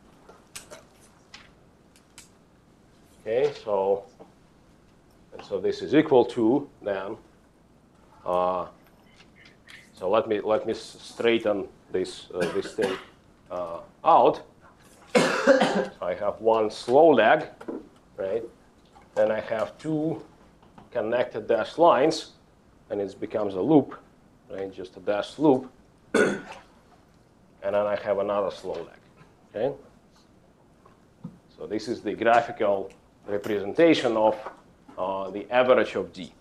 Okay, so, and so this is equal to then, uh, so let me, let me straighten this, uh, this thing uh, out. So I have one slow leg, right? Then I have two connected dashed lines, and it becomes a loop, right? Just a dashed loop. And then I have another slow leg, okay? So this is the graphical representation of uh, the average of D.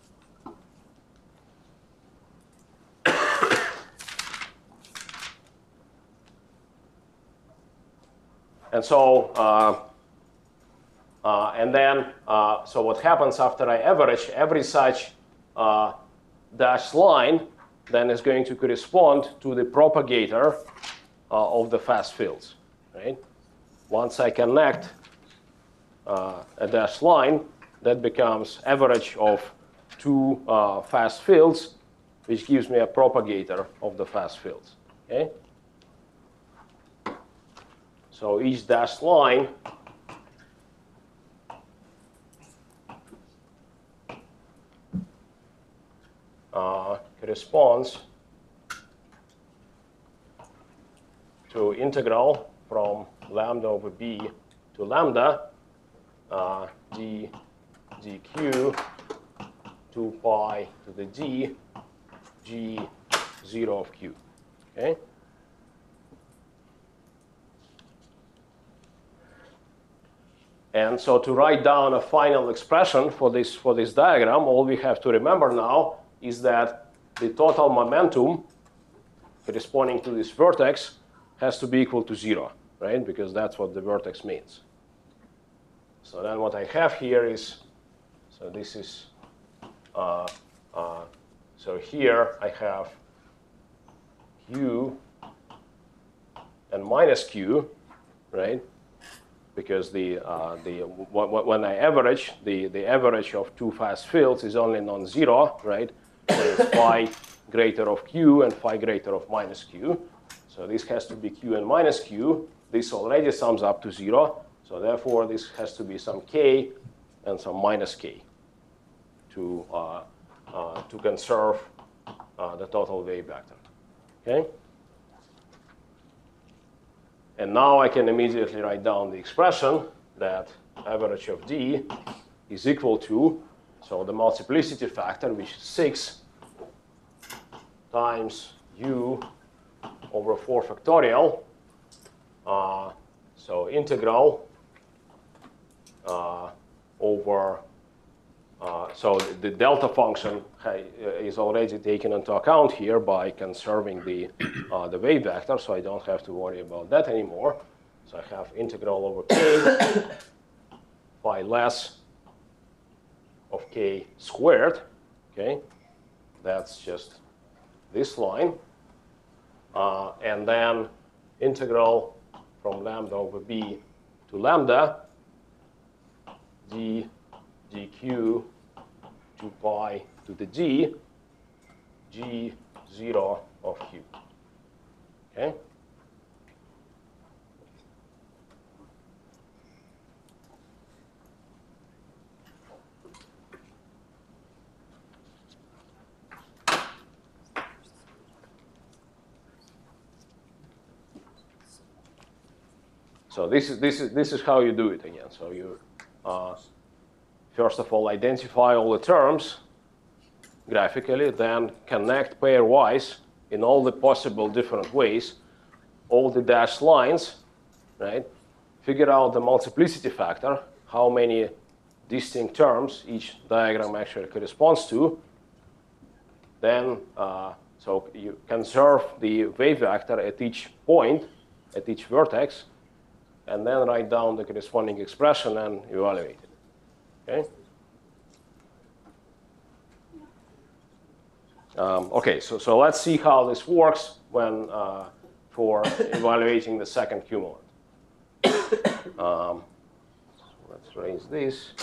And so, uh, uh, and then, uh, so what happens after I average every such uh, dashed line then is going to correspond to the propagator uh, of the fast fields, right? Once I connect uh, a dashed line, that becomes average of two uh, fast fields, which gives me a propagator of the fast fields, okay? So each dashed line uh, corresponds to integral from lambda over b to lambda uh, d dq two pi to the d g zero of q. Okay. And so to write down a final expression for this, for this diagram, all we have to remember now is that the total momentum corresponding to this vertex has to be equal to zero, right? Because that's what the vertex means. So then what I have here is, so this is, uh, uh, so here I have q and minus q, right? Because the, uh, the, when I average, the, the average of two fast fields is only non-zero, right? So it's phi greater of q and phi greater of minus q. So this has to be q and minus q. This already sums up to zero. So therefore, this has to be some k and some minus k to, uh, uh, to conserve uh, the total wave vector. Okay? And now I can immediately write down the expression that average of D is equal to, so the multiplicity factor, which is six times u over four factorial. Uh, so integral uh, over, uh, so the, the delta function is already taken into account here by conserving the, uh, the wave vector, so I don't have to worry about that anymore. So I have integral over k phi less of k squared, okay? That's just this line. Uh, and then integral from lambda over b to lambda d dq two pi to the g g zero of q. Okay? So this is this is this is how you do it again. So you uh, first of all identify all the terms graphically, then connect pairwise in all the possible different ways, all the dashed lines, right? Figure out the multiplicity factor, how many distinct terms each diagram actually corresponds to. Then, uh, so you conserve the wave vector at each point, at each vertex, and then write down the corresponding expression and evaluate it. Okay. Um, okay. So so let's see how this works when uh, for evaluating the second cumulant. Um, let's raise this.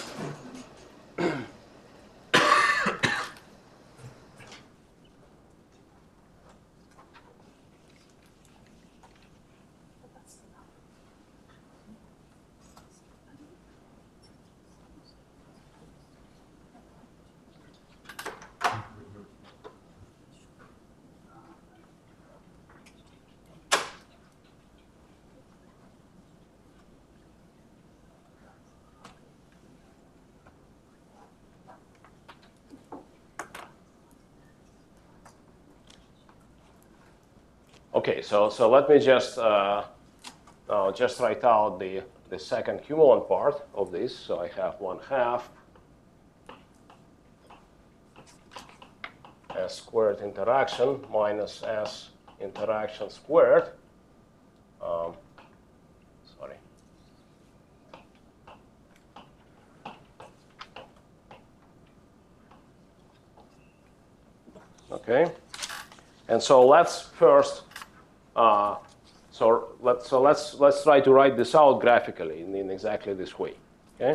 Okay, so so let me just uh, uh, just write out the the second cumulant part of this. So I have one half s squared interaction minus s interaction squared. Um, sorry. Okay, and so let's first. Uh, so let's so let's let's try to write this out graphically in, in exactly this way. Okay.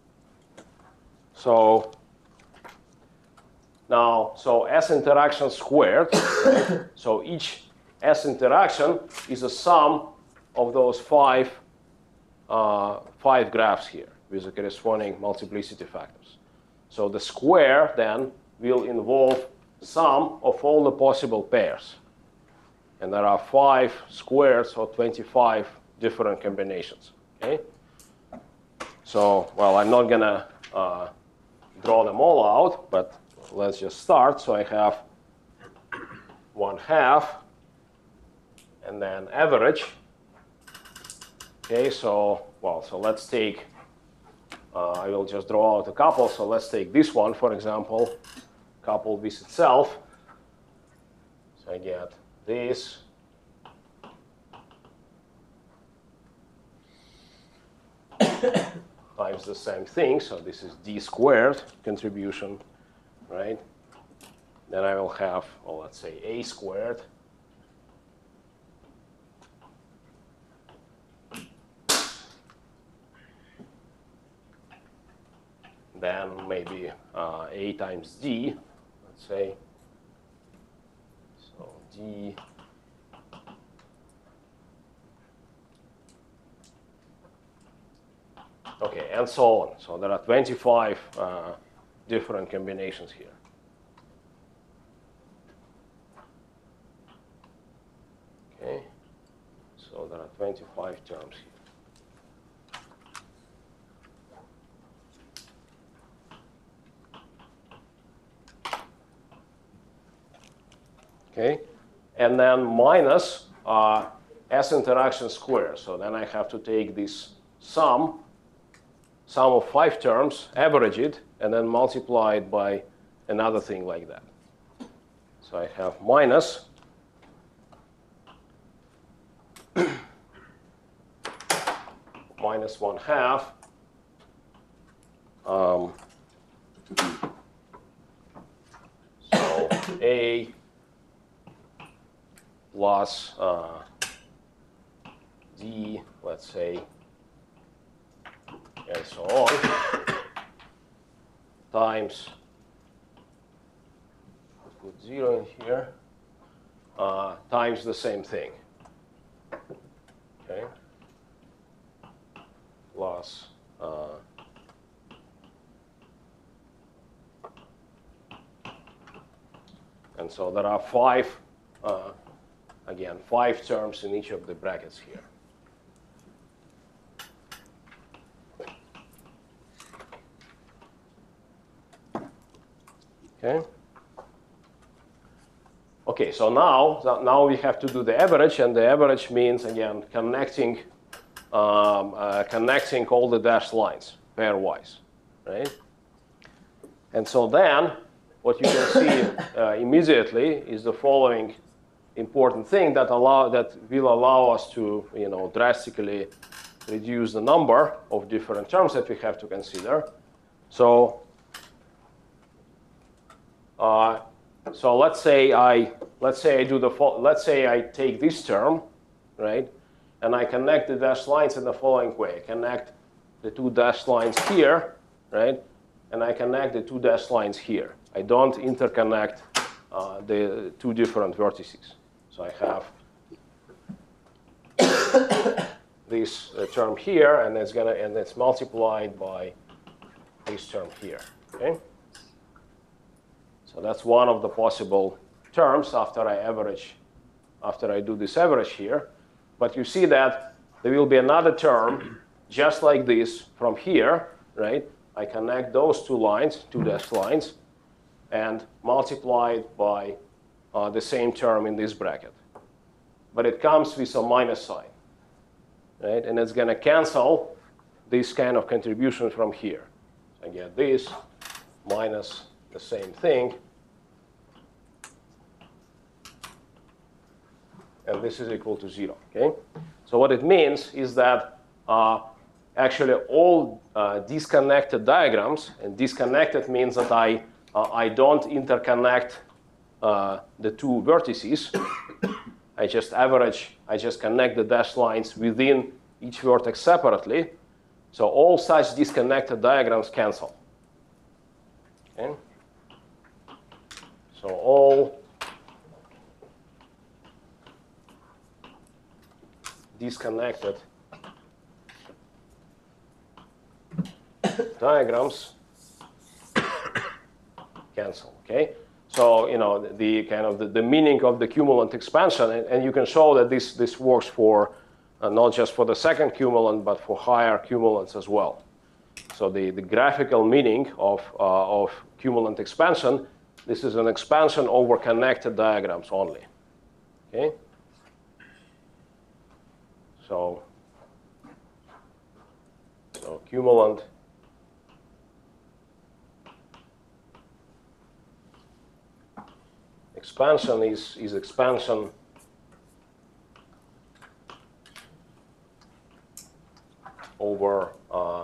So now so s interaction squared. Right? So each s interaction is a sum of those five uh, five graphs here with the corresponding multiplicity factors. So the square then will involve sum of all the possible pairs. And there are five squares or twenty-five different combinations. Okay. So, well, I'm not going to uh, draw them all out, but let's just start. So I have one half and then average. Okay, so, well, so let's take, uh, I will just draw out a couple. So let's take this one, for example, couple with itself. So I get this times the same thing, so this is d squared contribution, right? Then I will have, well, let's say a squared then maybe uh, a times d, let's say. So d okay, and so on. So there are twenty-five uh, different combinations here. Okay, so there are twenty-five terms here. Okay, and then minus uh, s interaction squared. So then I have to take this sum, sum of five terms, average it, and then multiply it by another thing like that. So I have minus minus one half um, so a plus uh, d, let's say, and so on, times, put zero in here, uh, times the same thing. Okay, plus uh, and so there are five uh, again, five terms in each of the brackets here. Okay. Okay, so now, so now we have to do the average, and the average means, again, connecting, um, uh, connecting all the dashed lines pairwise, right? And so then, what you can see uh, immediately is the following important thing that allow that will allow us to, you know, drastically reduce the number of different terms that we have to consider. So, uh, so let's say I let's say I do the let's say I take this term, right, and I connect the dashed lines in the following way. I connect the two dashed lines here, right, and I connect the two dashed lines here. I don't interconnect uh, the two different vertices. So I have this uh, term here, and it's gonna and it's multiplied by this term here. Okay. So that's one of the possible terms after I average, after I do this average here. But you see that there will be another term just like this from here, right? I connect those two lines, two dashed lines, and multiply it by uh, the same term in this bracket. But it comes with a minus sign, right? And it's going to cancel this kind of contribution from here. So I get this minus the same thing. And this is equal to zero, okay? So what it means is that uh, actually all uh, disconnected diagrams, and disconnected means that I, uh, I don't interconnect uh, the two vertices. I just average, I just connect the dashed lines within each vertex separately. So all such disconnected diagrams cancel. Okay? So all disconnected diagrams cancel. Okay. So, you know, the, the kind of the, the meaning of the cumulant expansion, and, and you can show that this, this works for uh, not just for the second cumulant, but for higher cumulants as well. So the, the graphical meaning of, uh, of cumulant expansion, this is an expansion over connected diagrams only. Okay? So, so cumulant expansion is, is expansion over uh,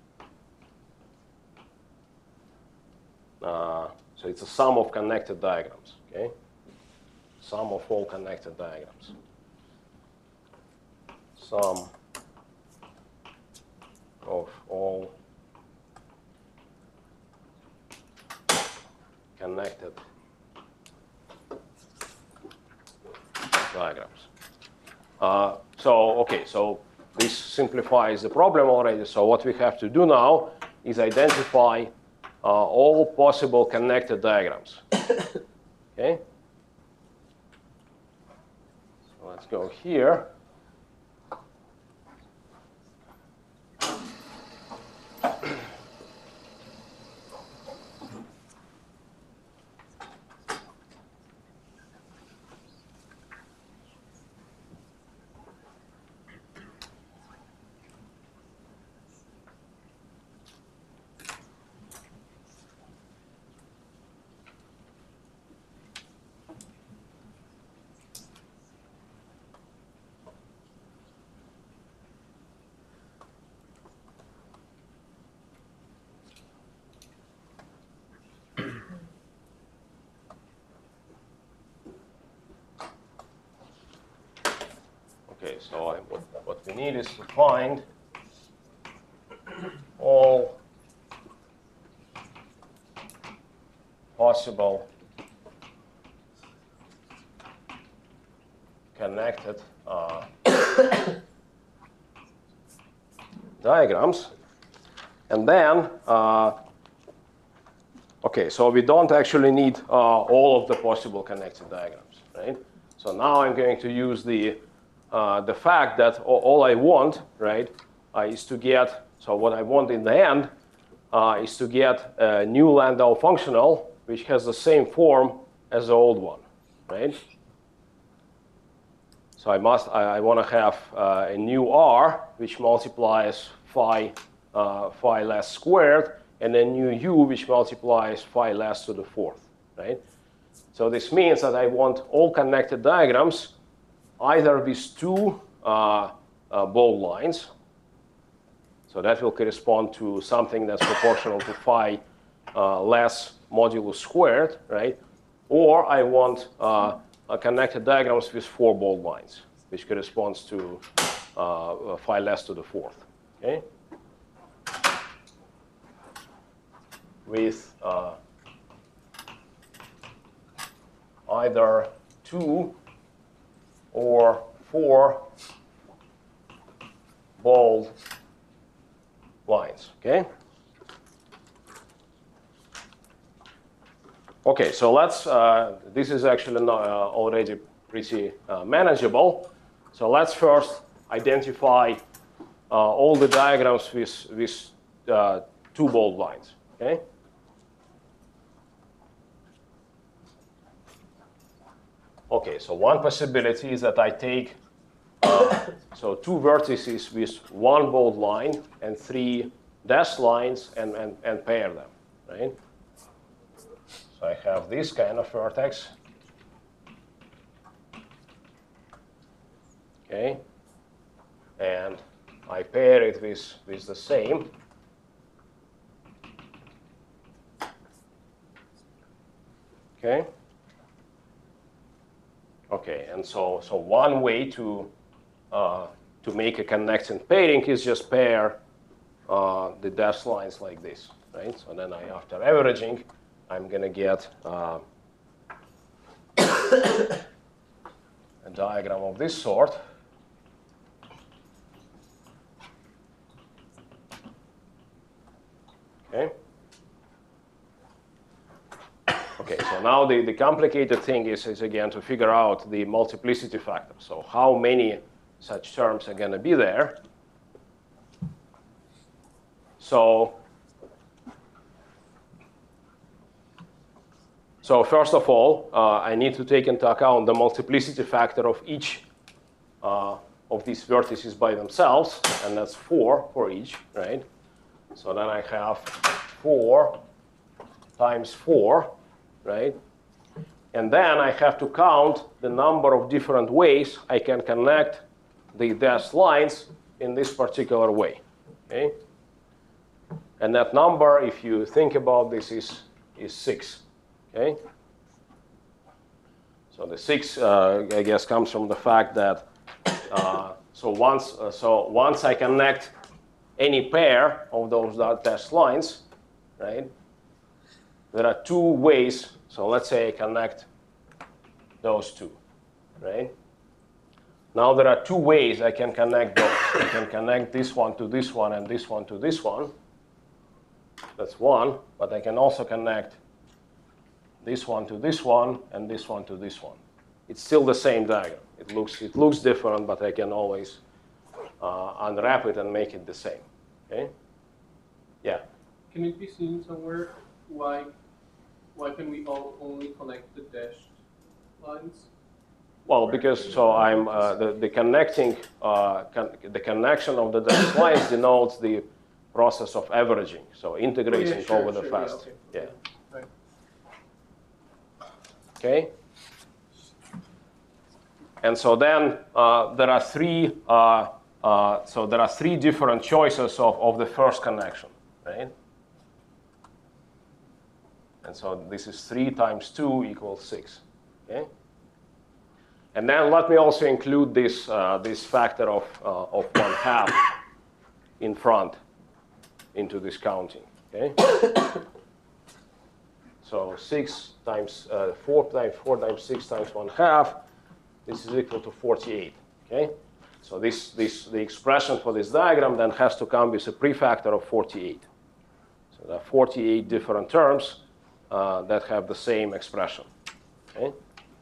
uh, so it's a sum of connected diagrams, okay? Sum of all connected diagrams. Sum of all connected diagrams. Uh, so, okay, so this simplifies the problem already. So what we have to do now is identify uh, all possible connected diagrams. Okay? So let's go here. Okay, so I, what, what we need is to find all possible connected uh, diagrams. And then, uh, okay, so we don't actually need uh, all of the possible connected diagrams, right? So now I'm going to use the Uh, the fact that all I want, right, uh, is to get, so what I want in the end uh, is to get a new Landau functional, which has the same form as the old one, right? So I must, I, I want to have uh, a new R, which multiplies phi, uh, phi less squared, and a new U, which multiplies phi less to the fourth, right? So this means that I want all connected diagrams either with two uh, uh, bold lines. So that will correspond to something that's proportional to phi uh, less modulus squared, right? Or I want uh, a connected diagrams with four bold lines, which corresponds to uh, phi less to the fourth, okay? With uh, either two or four bold lines, okay? Okay, so let's, uh, this is actually not, uh, already pretty uh, manageable. So let's first identify uh, all the diagrams with, with uh, two bold lines, okay? Okay, so one possibility is that I take uh, so two vertices with one bold line and three dashed lines and, and, and pair them, right? So I have this kind of vertex, okay, and I pair it with, with the same. Okay. Okay, and so so one way to uh, to make a connecting pairing is just pair uh, the dashed lines like this, right? So then I, after averaging, I'm gonna get uh, a diagram of this sort. Okay. Okay, so now the, the complicated thing is, is, again, to figure out the multiplicity factor. So how many such terms are going to be there? So, so first of all, uh, I need to take into account the multiplicity factor of each uh, of these vertices by themselves, and that's four for each, right? So then I have four times four. Right? And then I have to count the number of different ways I can connect the dashed lines in this particular way. Okay? And that number, if you think about this, is, is six. Okay? So the six, uh, I guess, comes from the fact that uh, so once uh, so once I connect any pair of those dashed lines, right? There are two ways. So let's say I connect those two, right? Now there are two ways I can connect those. I can connect this one to this one and this one to this one. That's one. But I can also connect this one to this one and this one to this one. It's still the same diagram. It looks, it looks different, but I can always uh, unwrap it and make it the same. Okay? Yeah?
Can it be seen somewhere why why can we all only connect the dashed lines?
Well, because so I'm uh, the the connecting uh, con the connection of the dashed lines denotes the process of averaging, so integrating
Oh, yeah, sure,
over the
sure,
fast.
yeah,
Yeah.
okay, okay.
Yeah. Okay. And so then uh, there are three. Uh, uh, so there are three different choices of of the first connection, right? And so this is three times two equals six. Okay. And then let me also include this uh, this factor of uh, of one half in front into this counting. Okay. So six times uh, four times four times six times one half. This is equal to forty-eight. Okay. So this this the expression for this diagram then has to come with a prefactor of forty-eight. So there are forty-eight different terms uh, that have the same expression. Okay.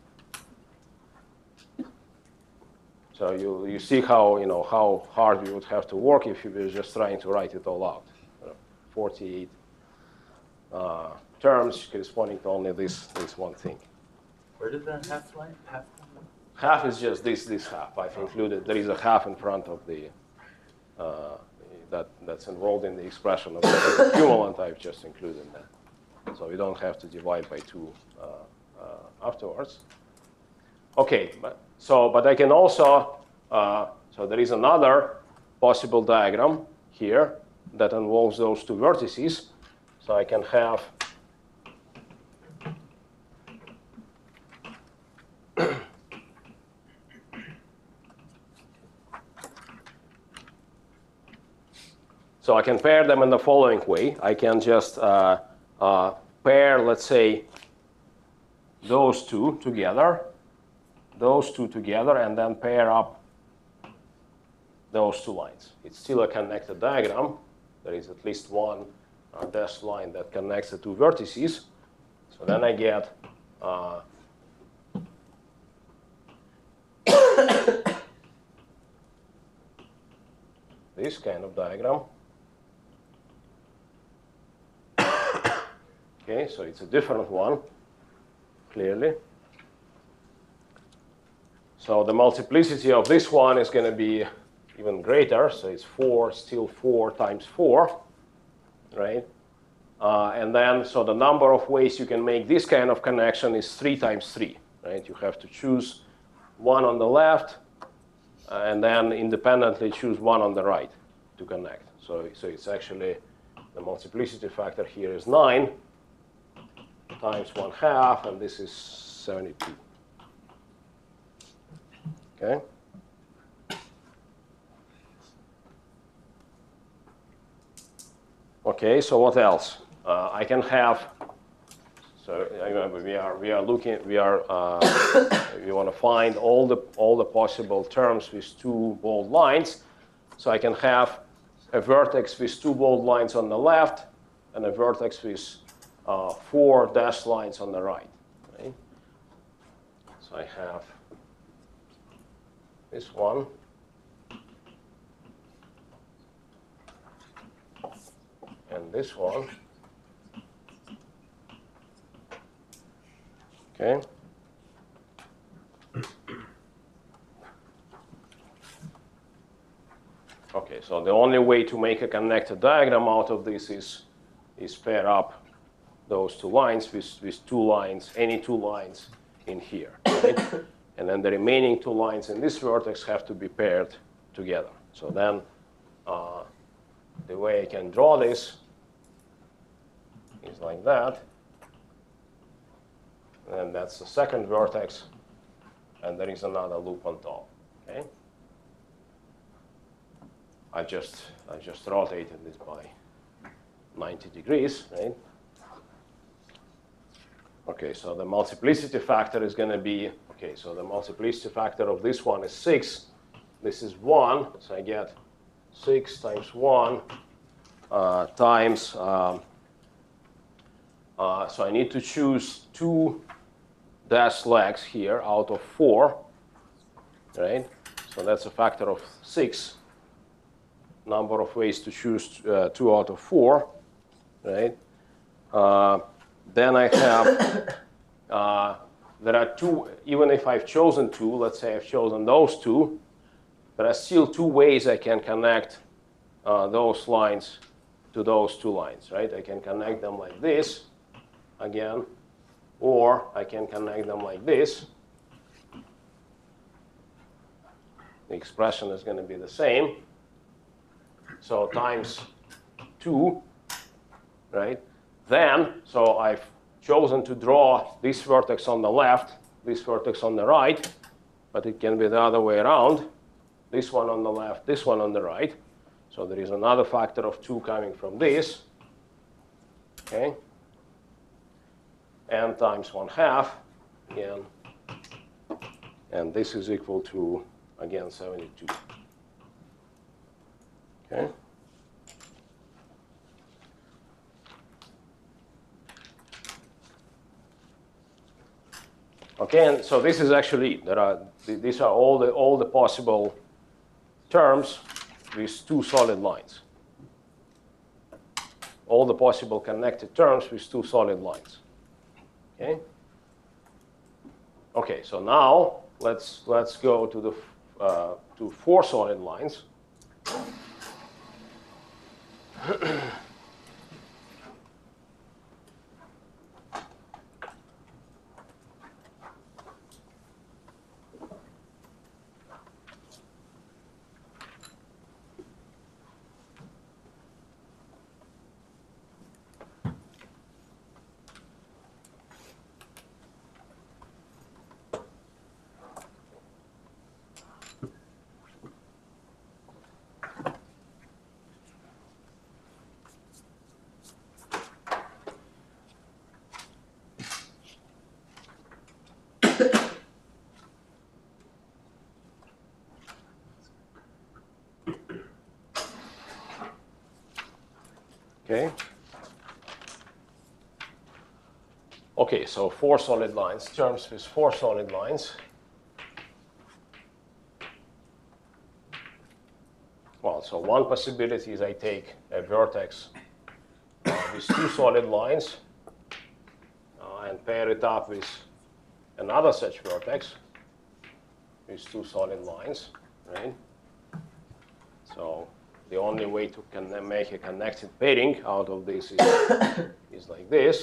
So you, you see how, you know, how hard you would have to work if you were just trying to write it all out. forty-eight uh, terms corresponding to only this, this one thing.
Where did the half line half come in?
Half is just this, this half. I've included, there is a half in front of the, uh, that, that's enrolled in the expression of the cumulant. I've just included that. So we don't have to divide by two uh, uh, afterwards. Okay, but, so, but I can also, uh, so there is another possible diagram here that involves those two vertices. So I can have So I can pair them in the following way. I can just uh, uh, pair, let's say, those two together, those two together, and then pair up those two lines. It's still a connected diagram. There is at least one uh, dashed line that connects the two vertices. So then I get uh, this kind of diagram. Okay, so it's a different one, clearly. So the multiplicity of this one is going to be even greater. So it's four, still four times four, right? Uh, and then, so the number of ways you can make this kind of connection is three times three, right? You have to choose one on the left, uh, and then independently choose one on the right to connect. So, so it's actually, the multiplicity factor here is nine times one half, and this is seventy-two. Okay? Okay, so what else? Uh, I can have, so remember we are we are looking we are uh, we want to find all the all the possible terms with two bold lines. So I can have a vertex with two bold lines on the left and a vertex with uh, four dashed lines on the right. Right? So I have this one. And this one. Okay. Okay, so the only way to make a connected diagram out of this is, is pair up those two lines with, with two lines, any two lines in here. Right? And then the remaining two lines in this vertex have to be paired together. So then uh, the way I can draw this is like that. And that's the second vertex, and there is another loop on top. Okay. I just I just rotated this by ninety degrees, right? Okay, so the multiplicity factor is going to be, okay, so the multiplicity factor of this one is six. This is one, so I get six times one uh, times, um, uh, so I need to choose two dash legs here out of four, right? So that's a factor of six. Number of ways to choose uh, two out of four, right? Uh, then I have, uh, there are two, even if I've chosen two, let's say I've chosen those two, there are still two ways I can connect uh, those lines to those two lines, right? I can connect them like this, again, or I can connect them like this. The expression is going to be the same. So times two, right? Then, so I've chosen to draw this vertex on the left, this vertex on the right, but it can be the other way around. This one on the left, this one on the right. So there is another factor of two coming from this, okay? N times one half, again, and this is equal to, again, seventy-two. Okay. Okay, and so this is actually, there are, these are all the, all the possible terms with two solid lines. all the possible connected terms with two solid lines. Okay. Okay. So now let's let's go to the uh, to four solid lines. Okay. Okay, so four solid lines, terms with four solid lines. Well, so one possibility is I take a vertex uh, with two solid lines uh, and pair it up with another such vertex with two solid lines, right? So the only way to can make a connected pairing out of this is, is like this.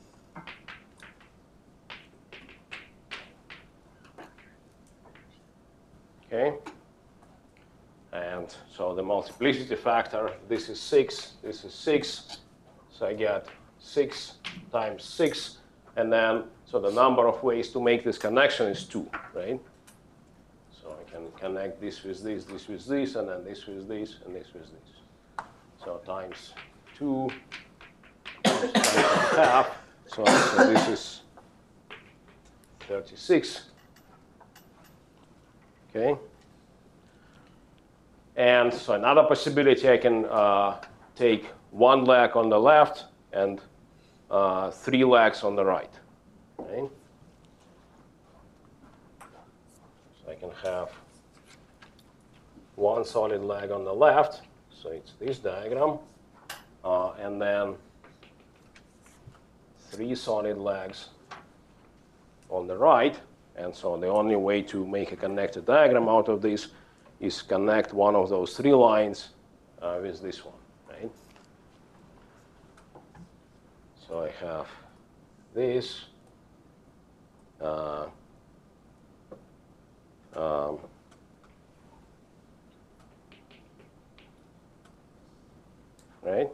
Okay. And so the multiplicity factor, this is six, this is six. So I get six times six. And then, so the number of ways to make this connection is two, right? So I can connect this with this, this with this, and then this with this, and this with this. So times two, times, times half. So, so this is thirty-six. Okay. And so another possibility, I can uh, take one leg on the left and uh, three legs on the right. Okay. So I can have one solid leg on the left, so it's this diagram, uh, and then three solid legs on the right. And so the only way to make a connected diagram out of this is connect one of those three lines uh, with this one, right? So I have this. Uh, um, right?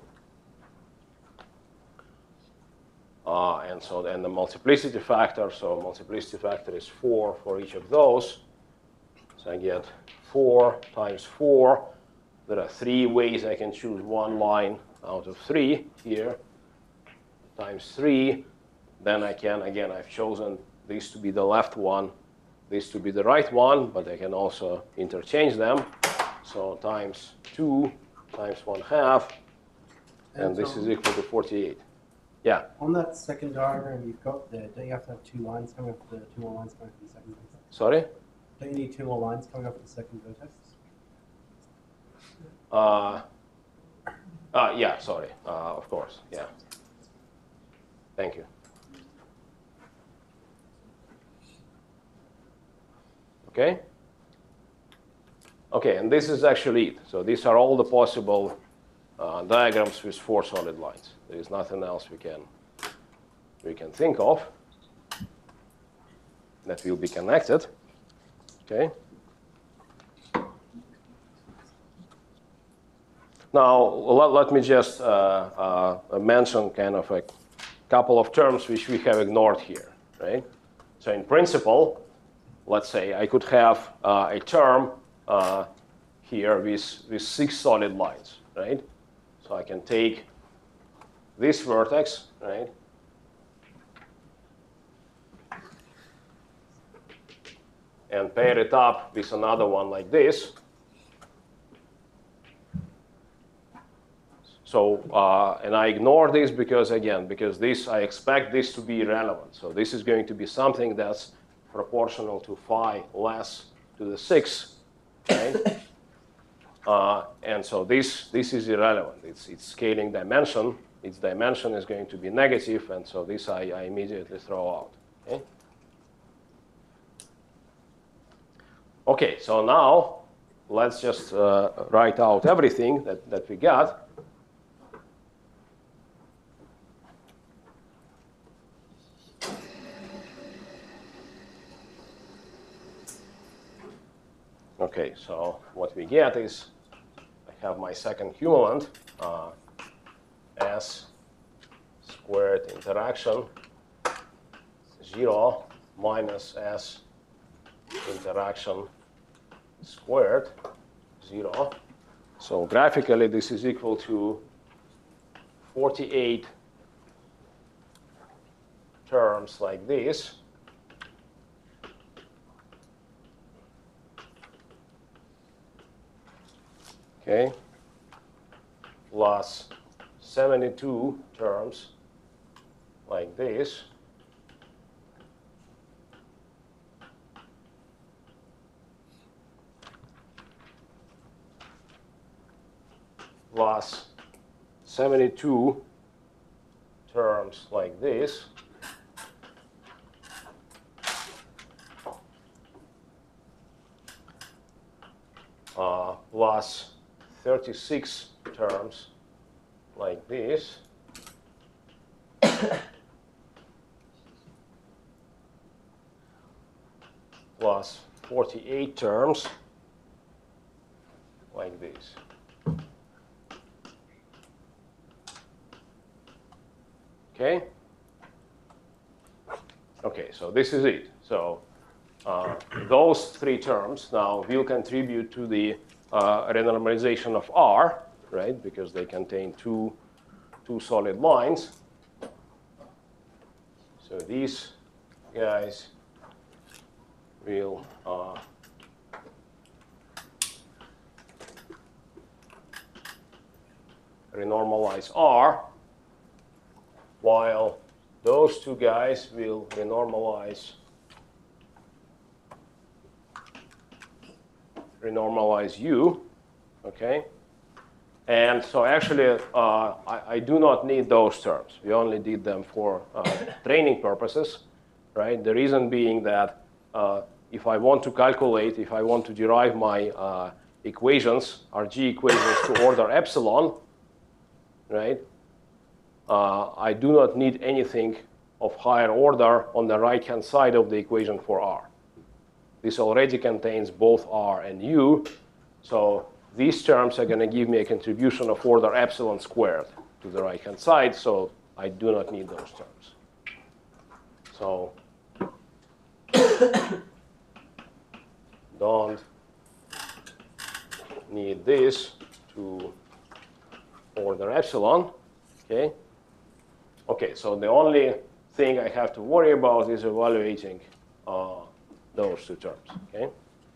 Uh, and so then the multiplicity factor, so multiplicity factor is four for each of those. So I get four times four. There are three ways I can choose one line out of three here, times three. Then I can, again, I've chosen this to be the left one, this to be the right one, but I can also interchange them. So times two times one half, and this is equal to forty-eight. Yeah.
On that second diagram, you've got the, don't you have to have two lines coming off the, two more lines coming off the second vertex?
Sorry?
Don't you need two more lines coming off the second vertex?
Uh, uh, yeah, sorry, uh, of course, yeah. Thank you. Okay? Okay, and this is actually it. So these are all the possible uh, diagrams with four solid lines. There is nothing else we can, we can think of that will be connected. Okay? Now, let, let me just uh, uh, mention kind of a couple of terms which we have ignored here, right? So in principle, let's say I could have uh, a term uh, here with, with six solid lines, right? So I can take this vertex, right? And pair it up with another one like this. So, uh, and I ignore this because, again, because this, I expect this to be irrelevant. So this is going to be something that's proportional to phi less to the six, right? uh, and so this, this is irrelevant. Its, its scaling dimension its dimension is going to be negative, and so this I, I immediately throw out. Okay? Okay, so now let's just uh, write out everything that, that we got. Okay, so what we get is I have my second cumulant, uh, S squared interaction zero minus S interaction squared zero. So graphically, this is equal to forty-eight terms like this. Okay, plus seventy-two terms like this. Plus seventy-two terms like this. Uh, plus thirty-six terms like this. Plus forty-eight terms like this. Okay? Okay, so this is it. So uh, those three terms now will contribute to the uh, renormalization of R, right? Because they contain two, two solid lines. So these guys will uh, renormalize R, while those two guys will renormalize renormalize U, okay? And so actually, uh, I, I do not need those terms. We only did them for uh, training purposes, right? The reason being that uh, if I want to calculate, if I want to derive my uh, equations, R G equations to order epsilon, right? Uh, I do not need anything of higher order on the right-hand side of the equation for R. This already contains both R and U, so these terms are going to give me a contribution of order epsilon squared to the right-hand side, so I do not need those terms. So don't need this to order epsilon, okay? Okay, so the only thing I have to worry about is evaluating uh, those two terms, okay?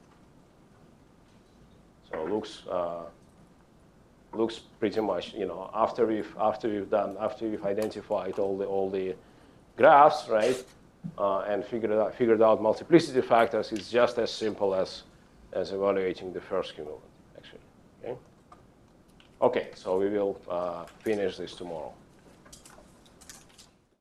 So it looks uh, looks pretty much, you know, after we've after we've done after we've identified all the all the graphs, right, uh, and figured out figured out multiplicity factors, it's just as simple as as evaluating the first cumulant, actually. Okay. Okay, so we will uh, finish this tomorrow.